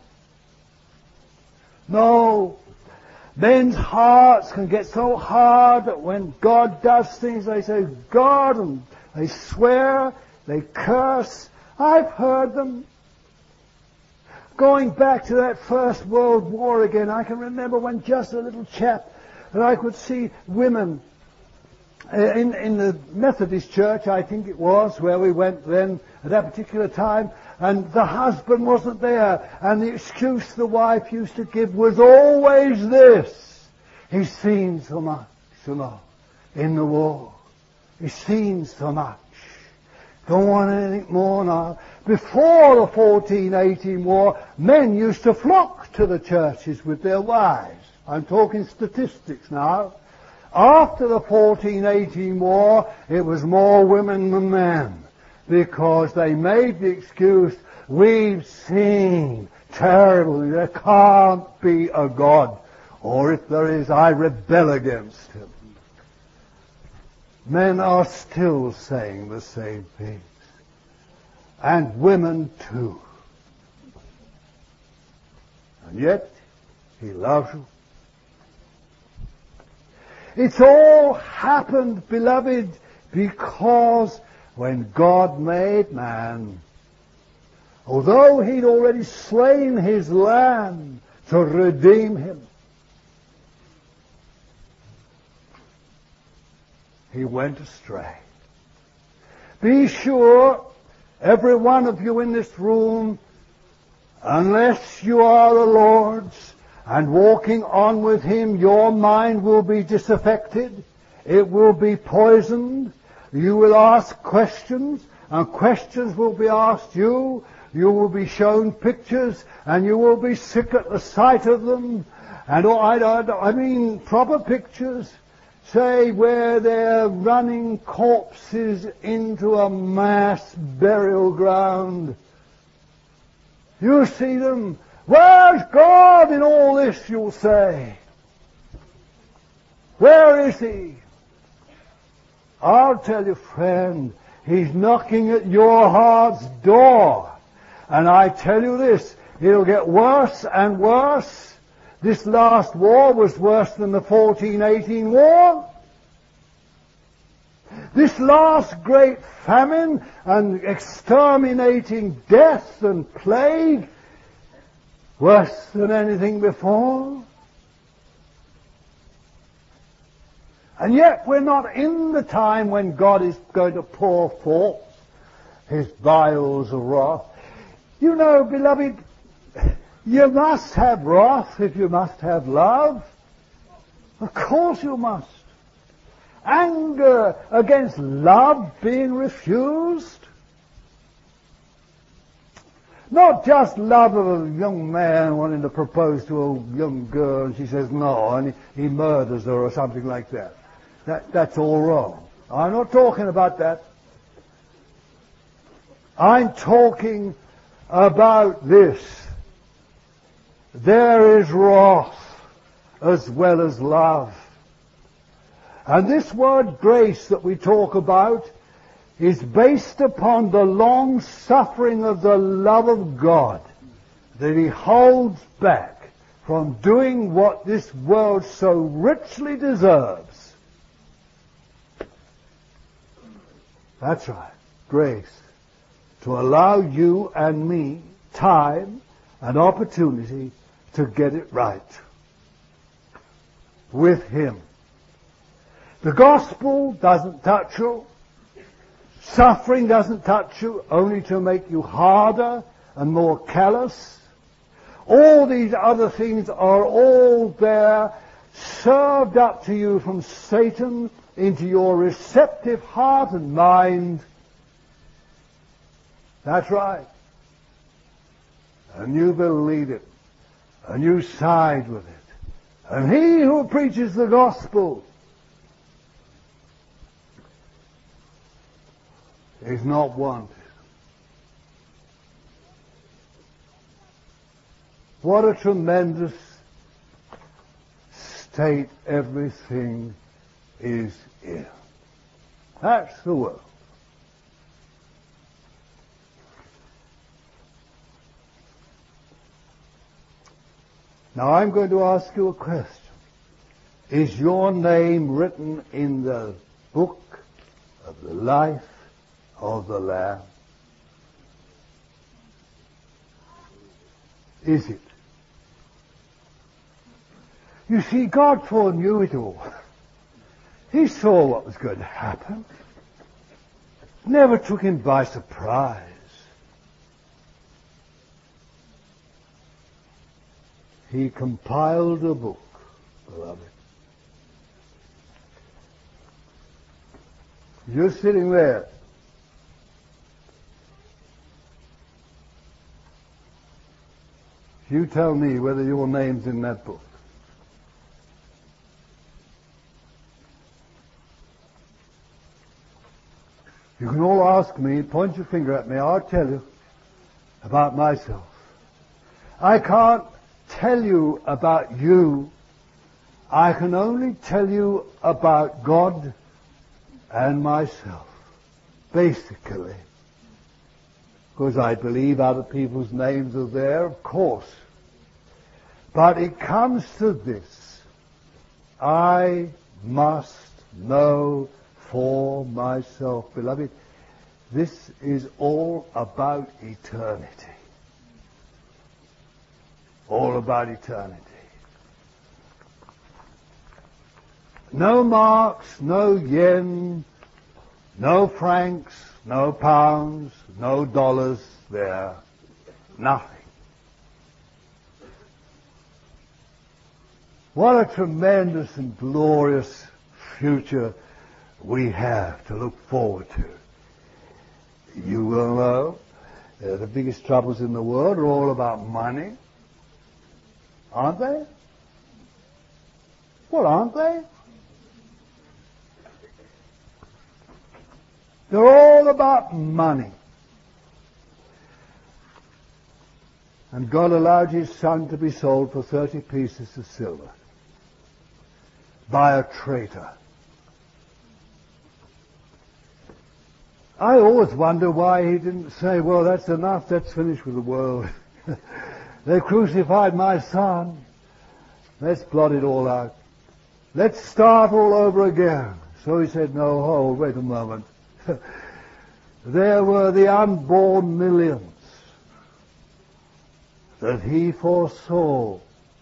No. Men's hearts can get so hard that when God does things, they say, God, and they swear, they curse. I've heard them. Going back to that First World War again, I can remember when just a little chap, and I could see women in, in the Methodist church, I think it was, where we went then at that particular time, and the husband wasn't there, and the excuse the wife used to give was always this: he's seen so much, you know, in the war. He's seen so much. Don't want anything more now. Before the fourteen eighteen war, men used to flock to the churches with their wives. I'm talking statistics now. After the fourteen eighteen war, it was more women than men, because they made the excuse, we've seen terribly, there can't be a God, or if there is, I rebel against Him. Men are still saying the same things. And women too. And yet, He loves you. It's all happened, beloved, because when God made man, although He'd already slain His Lamb to redeem him, he went astray. Be sure, every one of you in this room, unless you are the Lord's and walking on with Him, your mind will be disaffected. It will be poisoned. You will ask questions, and questions will be asked you. You will be shown pictures, and you will be sick at the sight of them. And I, I, I mean proper pictures, say where they're running corpses into a mass burial ground. You see them. Where's God in all this, you'll say? Where is He? I'll tell you, friend, He's knocking at your heart's door. And I tell you this, it'll get worse and worse. This last war was worse than the fourteen eighteen war. This last great famine and exterminating death and plague, worse than anything before. And yet we're not in the time when God is going to pour forth His vials of wrath. You know, beloved, you must have wrath if you must have love. Of course you must. Anger against love being refused. Not just love of a young man wanting to propose to a young girl and she says no and he, he murders her or something like that. That. That's all wrong. I'm not talking about that. I'm talking about this. There is wrath as well as love. And this word grace that we talk about is based upon the long suffering of the love of God that he holds back from doing what this world so richly deserves. That's right, grace. To allow you and me time and opportunity to get it right with him. The gospel doesn't touch you. Suffering doesn't touch you, only to make you harder and more callous. All these other things are all there, served up to you from Satan into your receptive heart and mind. That's right. And you believe it. And you side with it. And he who preaches the gospel is not wanted. What a tremendous state everything is in. That's the world. Now I'm going to ask you a question. Is your name written in the book of the life of the Lamb? Is it? You see, God foreknew it all. He saw what was going to happen. Never took him by surprise. He compiled a book, beloved. You're sitting there. You tell me whether your name's in that book. You can all ask me, point your finger at me, I'll tell you about myself. I can't tell you about you. I can only tell you about God and myself, basically. Because I believe other people's names are there, of course. But it comes to this. I must know for myself, beloved. This is all about eternity. All about eternity. No marks, no yen, no francs, no pounds, no dollars there. Nothing. What a tremendous and glorious future we have to look forward to. You will know uh, the biggest troubles in the world are all about money. Aren't they? Well, aren't they? They're all about money. And God allowed his son to be sold for thirty pieces of silver by a traitor. I always wonder why he didn't say, well, that's enough, that's finished with the world. They crucified my son. Let's blot it all out. Let's start all over again. So he said, no, hold, wait a moment. There were the unborn millions that he foresaw.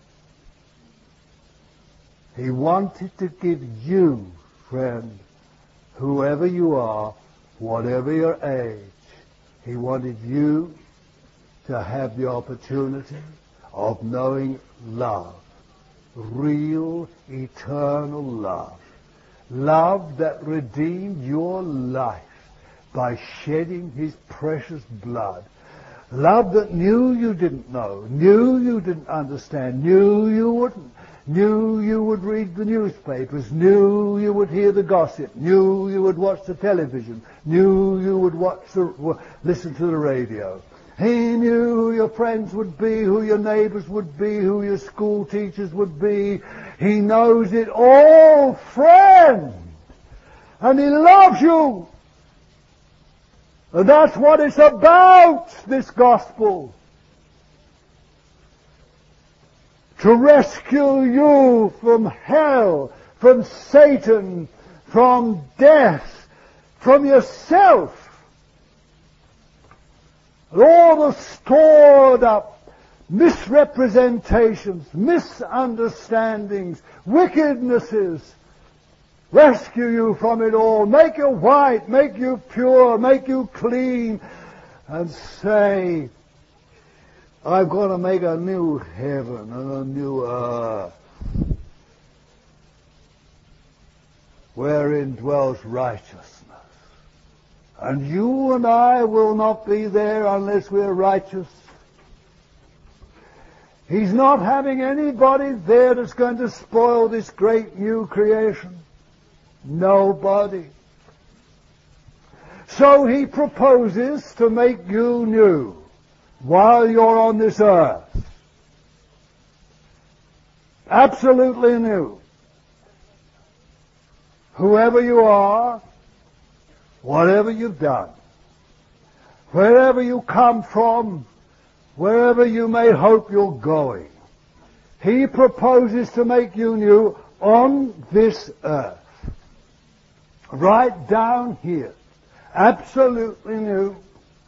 He wanted to give you, friend, whoever you are, whatever your age, he wanted you to have the opportunity of knowing love, real, eternal love, love that redeemed your life by shedding his precious blood, love that knew you didn't know, knew you didn't understand, knew you wouldn't, knew you would read the newspapers, knew you would hear the gossip, knew you would watch the television, knew you would watch the, listen to the radio, He knew who your friends would be, who your neighbors would be, who your school teachers would be. He knows it all, friend. And He loves you. And that's what it's about, this gospel. To rescue you from hell, from Satan, from death, from yourself. And all the stored up misrepresentations, misunderstandings, wickednesses, rescue you from it all, make you white, make you pure, make you clean, and say, I'm going to make a new heaven and a new earth wherein dwells righteousness. And you and I will not be there unless we're righteous. He's not having anybody there that's going to spoil this great new creation. Nobody. So He proposes to make you new while you're on this earth. Absolutely new. Whoever you are, whatever you've done, wherever you come from, wherever you may hope you're going, He proposes to make you new on this earth. Right down here. Absolutely new.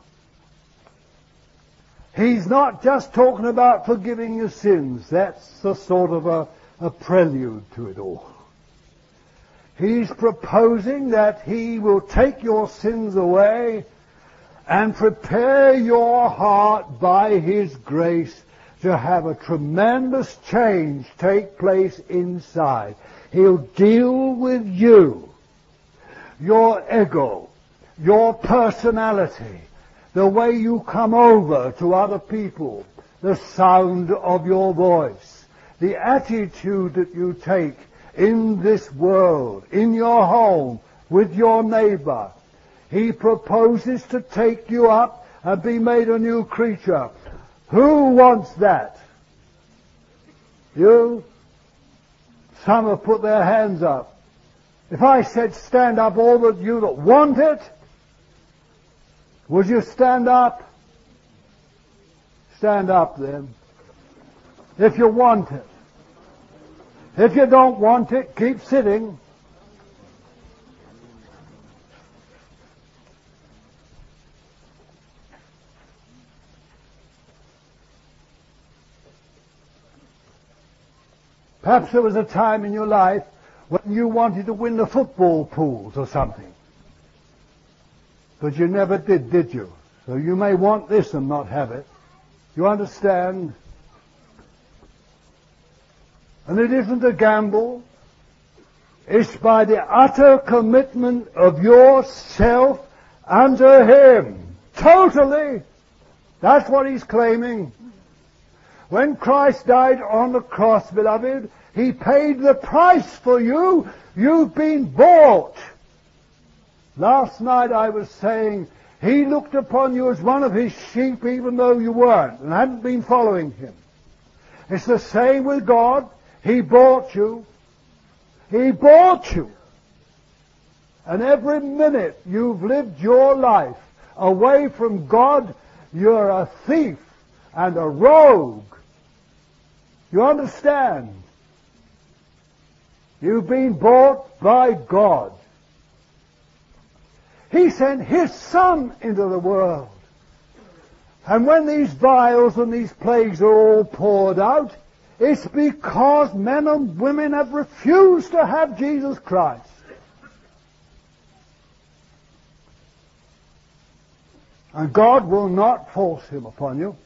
He's not just talking about forgiving your sins. That's a sort of a, a prelude to it all. He's proposing that He will take your sins away and prepare your heart by His grace to have a tremendous change take place inside. He'll deal with you, your ego, your personality, the way you come over to other people, the sound of your voice, the attitude that you take in this world, in your home, with your neighbor. He proposes to take you up and be made a new creature. Who wants that? You? Some have put their hands up. If I said stand up, all of you that want it, would you stand up? Stand up then. If you want it. If you don't want it, keep sitting. Perhaps there was a time in your life when you wanted to win the football pools or something. But you never did, did you? So you may want this and not have it. You understand? And it isn't a gamble. It's by the utter commitment of yourself unto Him. Totally. That's what He's claiming. When Christ died on the cross, beloved, He paid the price for you. You've been bought. Last night I was saying, He looked upon you as one of His sheep even though you weren't and hadn't been following Him. It's the same with God. He bought you. He bought you. And every minute you've lived your life away from God, you're a thief and a rogue. You understand? You've been bought by God. He sent His Son into the world. And when these vials and these plagues are all poured out, it's because men and women have refused to have Jesus Christ. And God will not force Him upon you.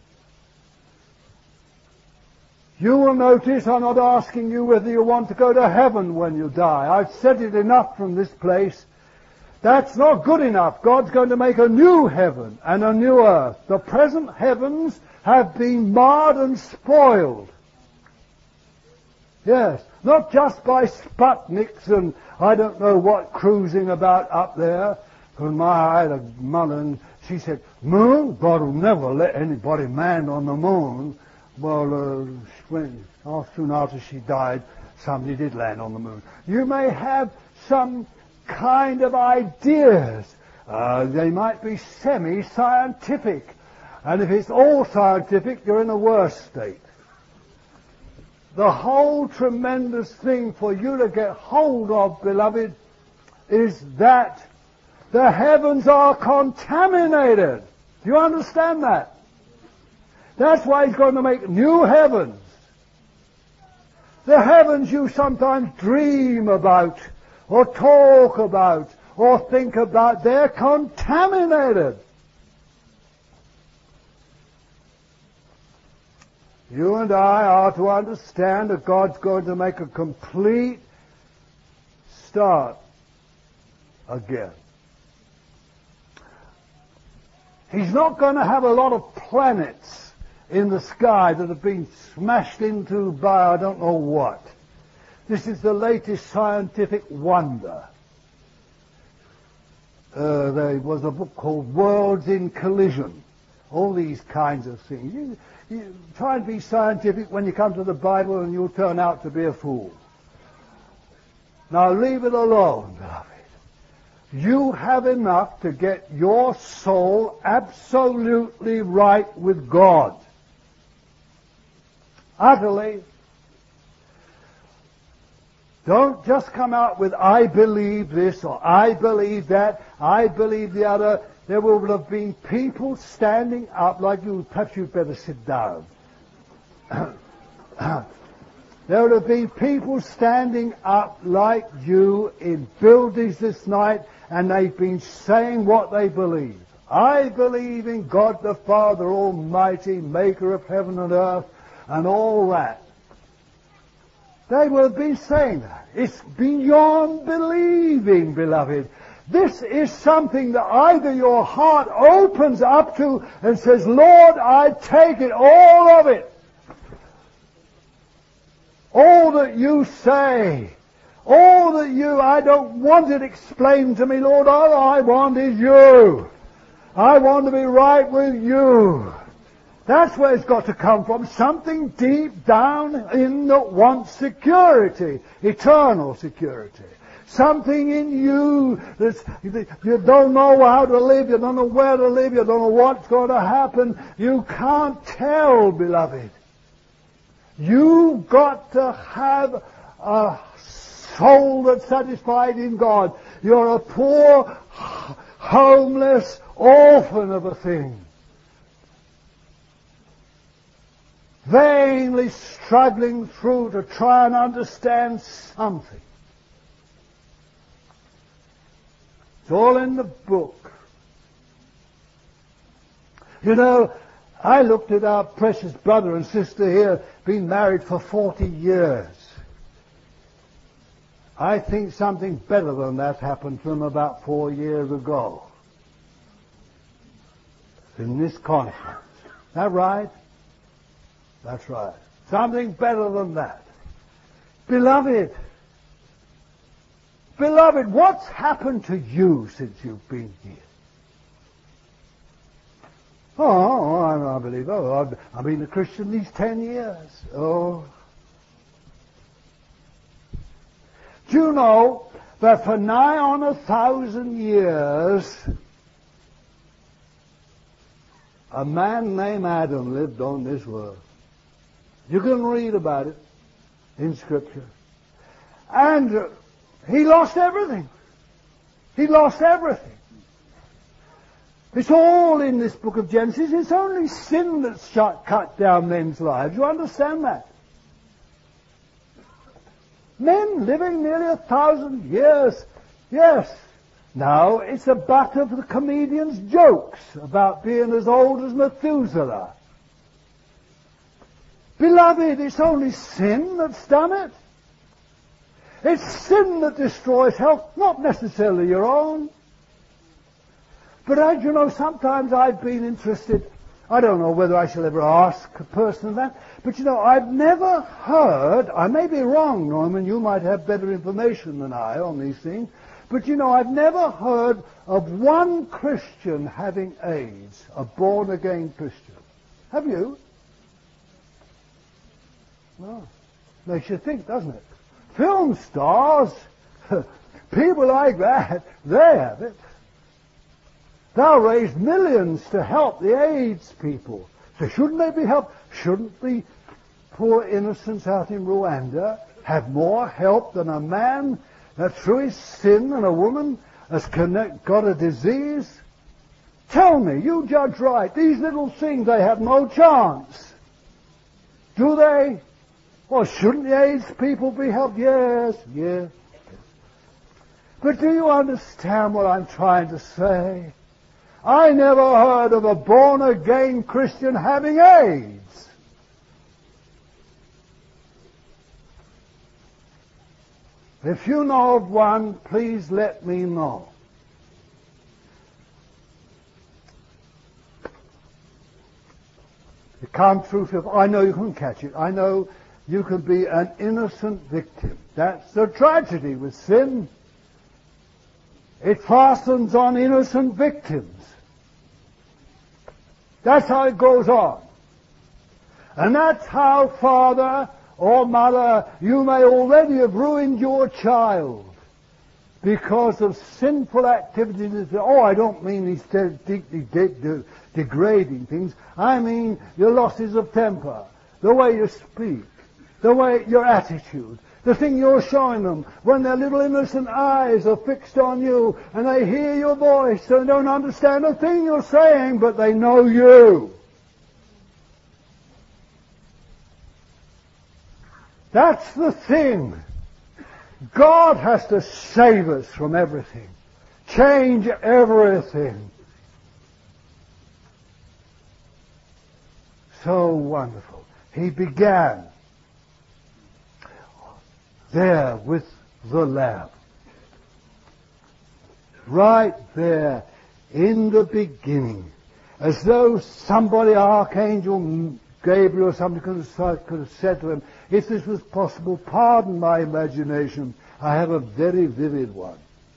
You will notice I'm not asking you whether you want to go to heaven when you die. I've said it enough from this place. That's not good enough. God's going to make a new heaven and a new earth. The present heavens have been marred and spoiled. Yes, not just by Sputniks and I don't know what cruising about up there. Because my, I had a Mullen she said, moon? God will never let anybody land on the moon. Well, uh, when, soon after she died, somebody did land on the moon. You may have some kind of ideas. Uh, they might be semi-scientific. And if it's all scientific, you're in a worse state. The whole tremendous thing for you to get hold of, beloved, is that the heavens are contaminated. Do you understand that? That's why he's going to make new heavens. The heavens you sometimes dream about, or talk about, or think about, they're contaminated. You and I are to understand that God's going to make a complete start again. He's not going to have a lot of planets in the sky that have been smashed into by I don't know what. This is the latest scientific wonder. Uh, there was a book called Worlds in Collision. All these kinds of things. You, you try and be scientific when you come to the Bible and you'll turn out to be a fool. Now leave it alone, beloved. You have enough to get your soul absolutely right with God. Utterly. Don't just come out with, I believe this, or I believe that, I believe the other. There will have been people standing up like you. Perhaps you'd better sit down. There would have been people standing up like you in buildings this night, and they've been saying what they believe. I believe in God the Father Almighty, maker of heaven and earth, and all that. They would have been saying that. It's beyond believing, beloved. This is something that either your heart opens up to and says, Lord, I take it, all of it. All that you say, all that you, I don't want it explained to me, Lord. All I want is you. I want to be right with you. That's where it's got to come from. Something deep down in that wants security, eternal security. Something in you that's, you don't know how to live, you don't know where to live, you don't know what's going to happen. You can't tell, beloved. You've got to have a soul that's satisfied in God. You're a poor, homeless orphan of a thing. Vainly struggling through to try and understand something. It's all in the book. You know, I looked at our precious brother and sister here, been married for forty years. I think something better than that happened to them about four years ago. In this conference. Is that right? That's right. Something better than that. Beloved, beloved, what's happened to you since you've been here? Oh, I'm a believer. Oh, I've, I've been a Christian these ten years. Oh. Do you know that for nigh on a thousand years, a man named Adam lived on this world? You can read about it in Scripture. And uh, he lost everything. He lost everything. It's all in this book of Genesis. It's only sin that's shut, cut down men's lives. You understand that? Men living nearly a thousand years. Yes. Now, it's a butt of the comedian's jokes about being as old as Methuselah. Beloved, it's only sin that's done it. It's sin that destroys health, not necessarily your own. But as you know, sometimes I've been interested, I don't know whether I shall ever ask a person that, but you know, I've never heard, I may be wrong, Norman, you might have better information than I on these things, But you know, I've never heard of one Christian having AIDS, a born-again Christian. Have you? No. Makes you think, doesn't it? Film stars, people like that, they have it. They'll raise millions to help the AIDS people. So shouldn't they be helped? Shouldn't the poor innocents out in Rwanda have more help than a man that through his sin and a woman has connect, got a disease? Tell me, you judge right, these little things, they have no chance. Do they? Well, shouldn't the AIDS people be helped? Yes, yes. But do you understand what I'm trying to say? I never heard of a born-again Christian having AIDS. If you know of one, please let me know. You come through, I know you can catch it. I know you can be an innocent victim. That's the tragedy with sin. It fastens on innocent victims. That's how it goes on. And that's how, father or mother, you may already have ruined your child because of sinful activities. Oh, I don't mean these de- de- de- de- degrading things. I mean your losses of temper, the way you speak, the way, your attitude, the thing you're showing them when their little innocent eyes are fixed on you and they hear your voice and don't understand a thing you're saying, but they know you. That's the thing. God has to save us from everything, change everything. So wonderful. He began there with the Lamb. Right there in the beginning. As though somebody, Archangel Gabriel or somebody could have, could have said to him, if this was possible, pardon my imagination, I have a very vivid one.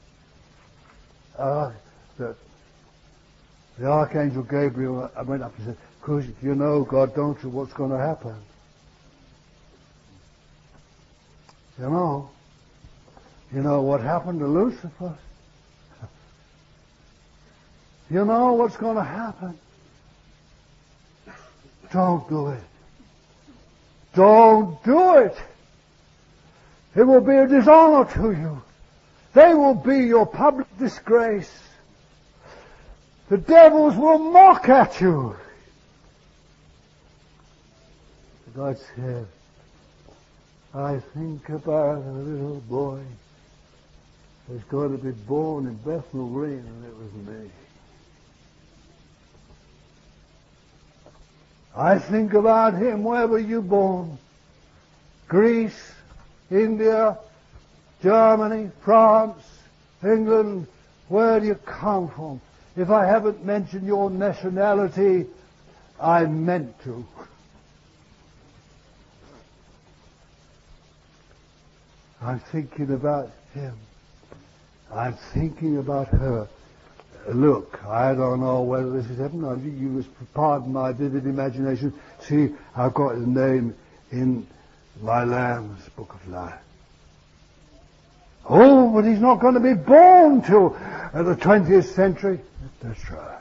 Uh, the, the Archangel Gabriel went up and said, because you know, God, don't you, what's going to happen? You know, you know what happened to Lucifer? You know what's going to happen? Don't do it. Don't do it. It will be a dishonor to you. They will be your public disgrace. The devils will mock at you. God said, I think about a little boy who's going to be born in Bethnal Green, and it was me. I think about him, where were you born? Greece, India, Germany, France, England, where do you come from? If I haven't mentioned your nationality, I meant to. I'm thinking about him. I'm thinking about her. Look, I don't know whether this is heaven or you must pardon my vivid imagination. See, I've got his name in my Lamb's Book of Life. Oh, but he's not going to be born till uh, the twentieth century. That's right.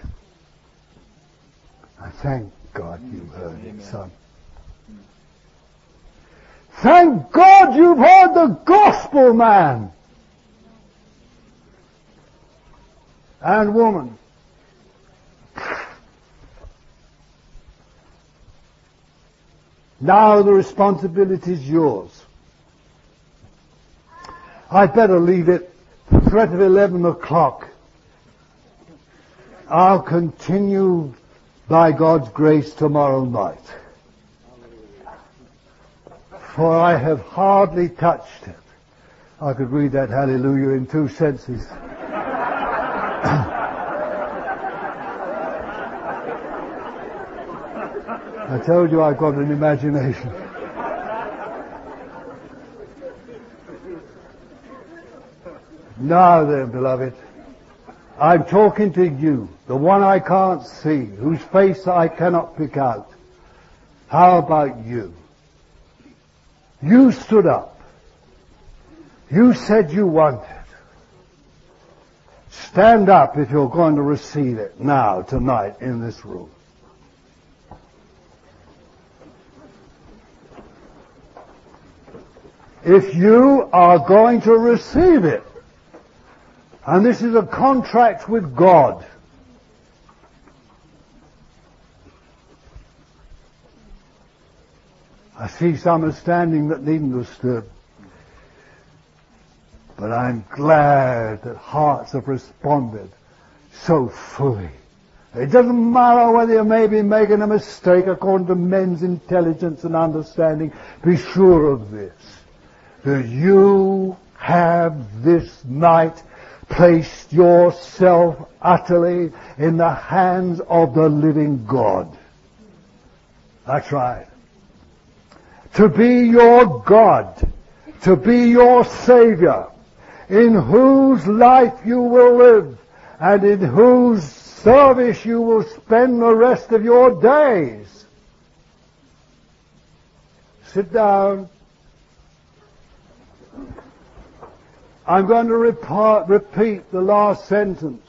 I thank God you heard him, son. Thank God you've heard the gospel, man and woman. Now the responsibility is yours. I'd better leave it. The threat of eleven o'clock. I'll continue by God's grace tomorrow night. For I have hardly touched it. I could read that hallelujah in two senses. I told you I've got an imagination. Now then, beloved, I'm talking to you, the one I can't see, whose face I cannot pick out. How about you? You stood up. You said you wanted. Stand up if you're going to receive it now, tonight, in this room. If you are going to receive it, and this is a contract with God, I see some are standing that needn't have stood. But I'm glad that hearts have responded so fully. It doesn't matter whether you may be making a mistake according to men's intelligence and understanding. Be sure of this, that you have this night placed yourself utterly in the hands of the living God. That's right. To be your God, to be your Savior, in whose life you will live, and in whose service you will spend the rest of your days. Sit down. I'm going to repart, repeat the last sentence.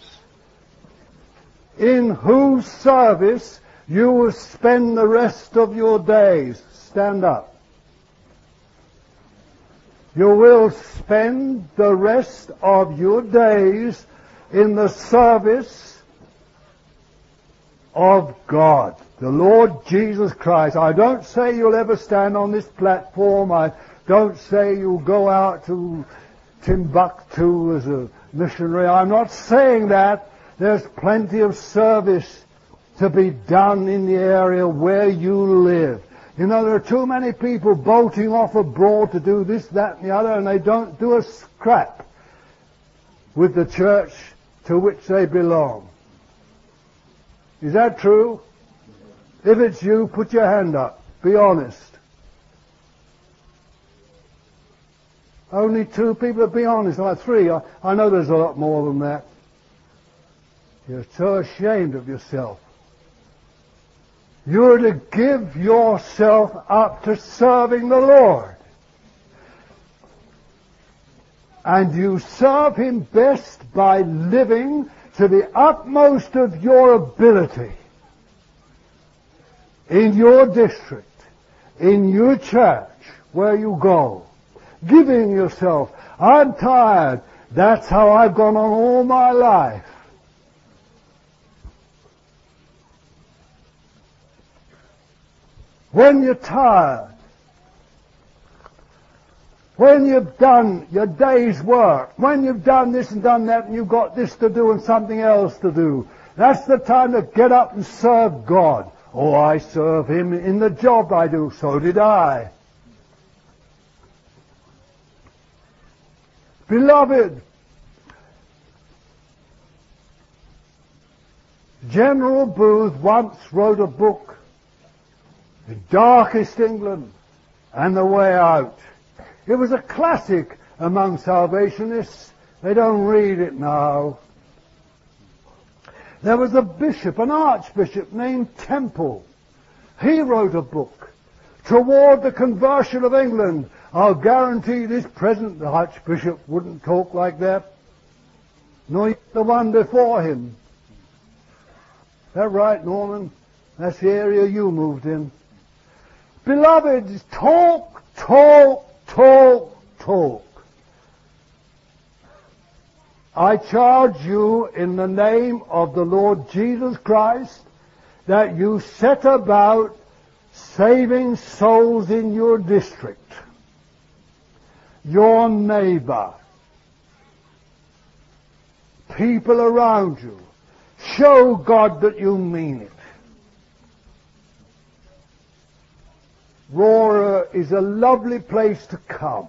In whose service you will spend the rest of your days. Stand up. You will spend the rest of your days in the service of God, the Lord Jesus Christ. I don't say you'll ever stand on this platform. I don't say you'll go out to Timbuktu as a missionary. I'm not saying that. There's plenty of service to be done in the area where you live. You know, there are too many people bolting off abroad to do this, that, and the other, and they don't do a scrap with the church to which they belong. Is that true? If it's you, put your hand up. Be honest. Only two people, be honest. Like three. I, I know there's a lot more than that. You're so ashamed of yourself. You're to give yourself up to serving the Lord. And you serve Him best by living to the utmost of your ability in your district, in your church, where you go. Giving yourself. I'm tired. That's how I've gone on all my life. When you're tired, when you've done your day's work, when you've done this and done that and you've got this to do and something else to do, that's the time to get up and serve God. Oh, I serve Him in the job I do. So did I. Beloved, General Booth once wrote a book, The Darkest England and the Way Out. It was a classic among Salvationists. They don't read it now. There was a bishop, an archbishop named Temple. He wrote a book, Toward the Conversion of England. I'll guarantee this present archbishop wouldn't talk like that, nor the one before him. Is that right, Norman? That's the area you moved in. Beloved, talk, talk, talk, talk. I charge you in the name of the Lord Jesus Christ that you set about saving souls in your district, your neighbor, people around you. Show God that you mean it. Roara is a lovely place to come.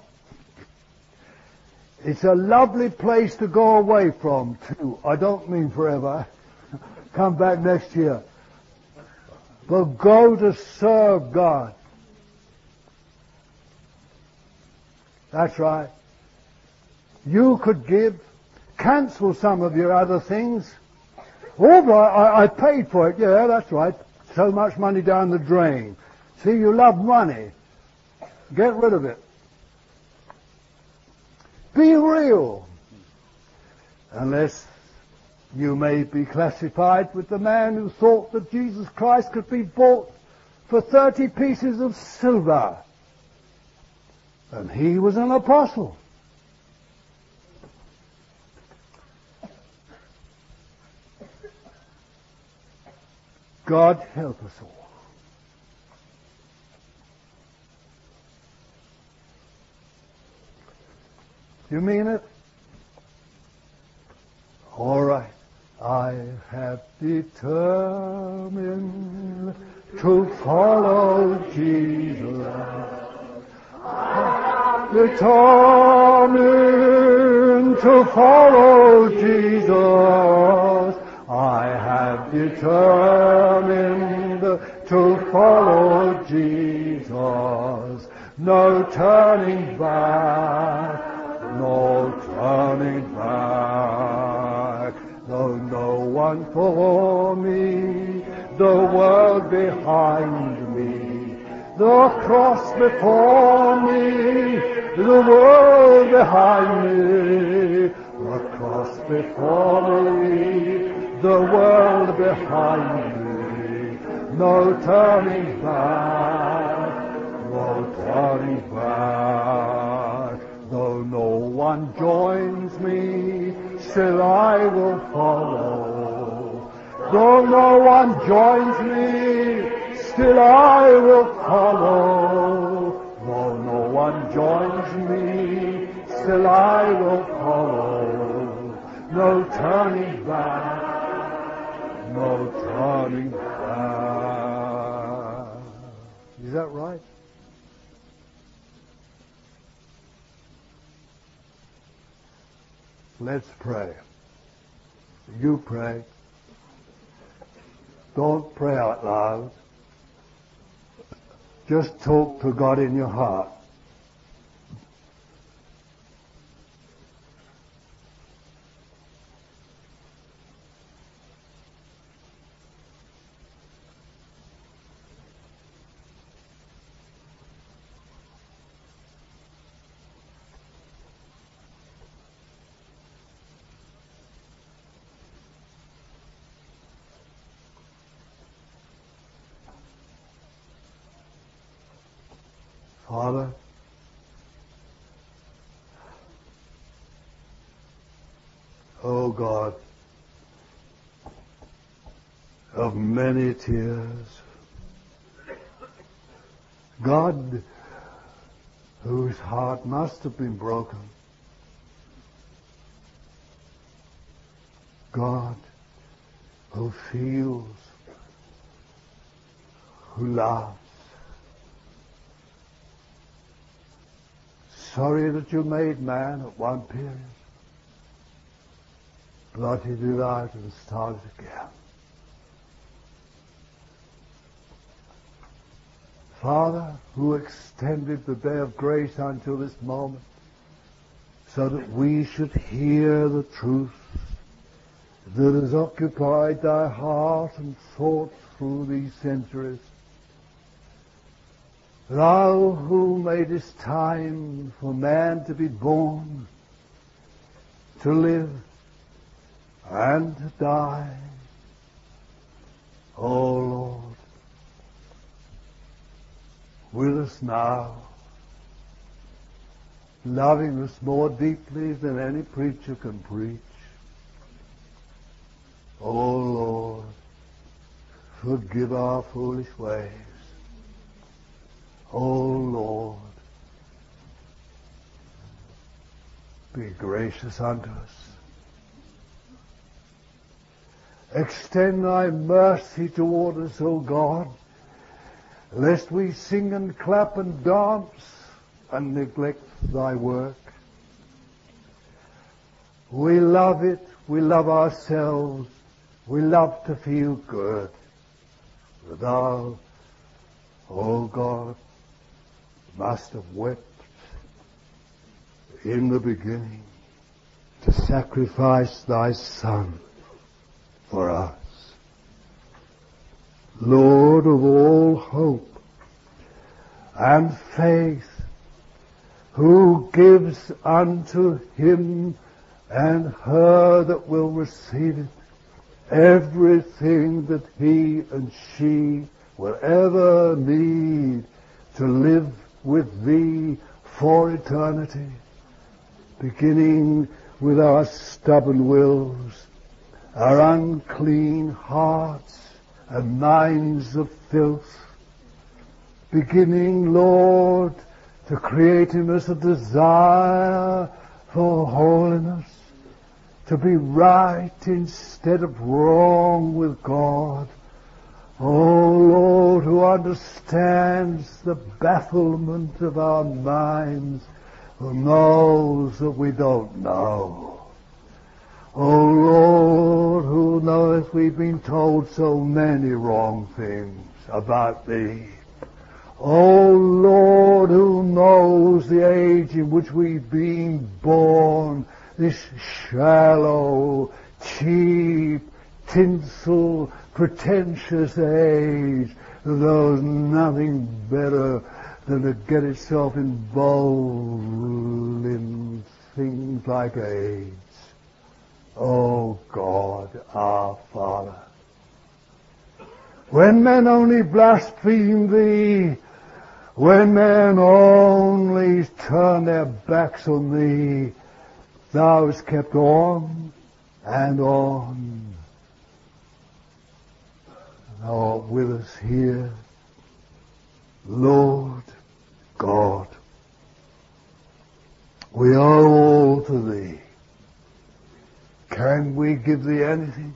It's a lovely place to go away from, too. I don't mean forever. Come back next year. But go to serve God. That's right. You could give cancel some of your other things. All right, I, I paid for it. Yeah, that's right. So much money down the drain. See, you love money. Get rid of it. Be real. Unless you may be classified with the man who thought that Jesus Christ could be bought for thirty pieces of silver. And he was an apostle. God help us all. You mean it? All right. I have determined to follow Jesus. I have determined to follow Jesus. I have determined to follow Jesus. No turning back, no turning back. Though no one for me, the world behind me, the cross before me, the world behind me, the cross before me, the world behind me, no turning back, no turning back. Though no one joins me, still I will follow. Though no one joins me, still I will follow. Though no one joins me, still I will follow. No turning back, no turning back. Is that right? Let's pray. You pray. Don't pray out loud. Just talk to God in your heart. Father, oh God, of many tears, God, whose heart must have been broken, God, who feels, who loves. Sorry that you made man at one period, blotted it out and started again. Father, who extended the day of grace until this moment, so that we should hear the truth that has occupied thy heart and thought through these centuries. Thou who madest time for man to be born, to live and to die, O Lord, with us now, loving us more deeply than any preacher can preach. O Lord, forgive our foolish ways. O Lord, be gracious unto us. Extend thy mercy toward us, O God, lest we sing and clap and dance and neglect thy work. We love it, we love ourselves, we love to feel good. But thou, O God, must have wept in the beginning to sacrifice thy Son for us. Lord of all hope and faith, who gives unto him and her that will receive it everything that he and she will ever need to live with thee for eternity, beginning with our stubborn wills, our unclean hearts and minds of filth, beginning, Lord, to create in us a desire for holiness, to be right instead of wrong with God. Oh Lord, who understands the bafflement of our minds, who knows that we don't know. Oh Lord, who knoweth we've been told so many wrong things about thee. Oh Lord, who knows the age in which we've been born, this shallow, cheap, tinsel, pretentious age that knows nothing better than to get itself involved in things like AIDS. Oh God, our Father, when men only blaspheme thee, when men only turn their backs on thee, thou hast kept on and on. Thou art with us here, Lord God. We owe all to thee. Can we give thee anything?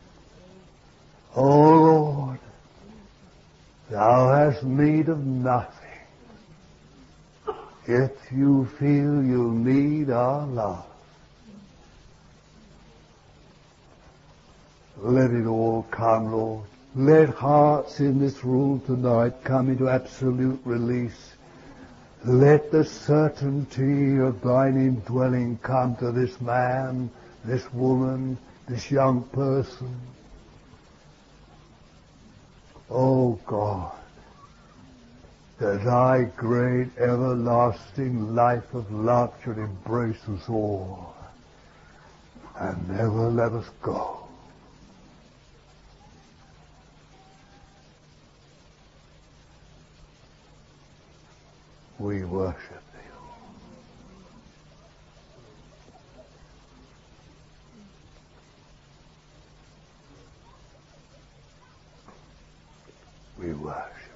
O Lord, thou hast need of nothing. If you feel you need our love, let it all come, Lord. Let hearts in this room tonight come into absolute release. Let the certainty of thine indwelling come to this man, this woman, this young person. Oh God, that thy great everlasting life of love should embrace us all and never let us go. We worship thee. We worship.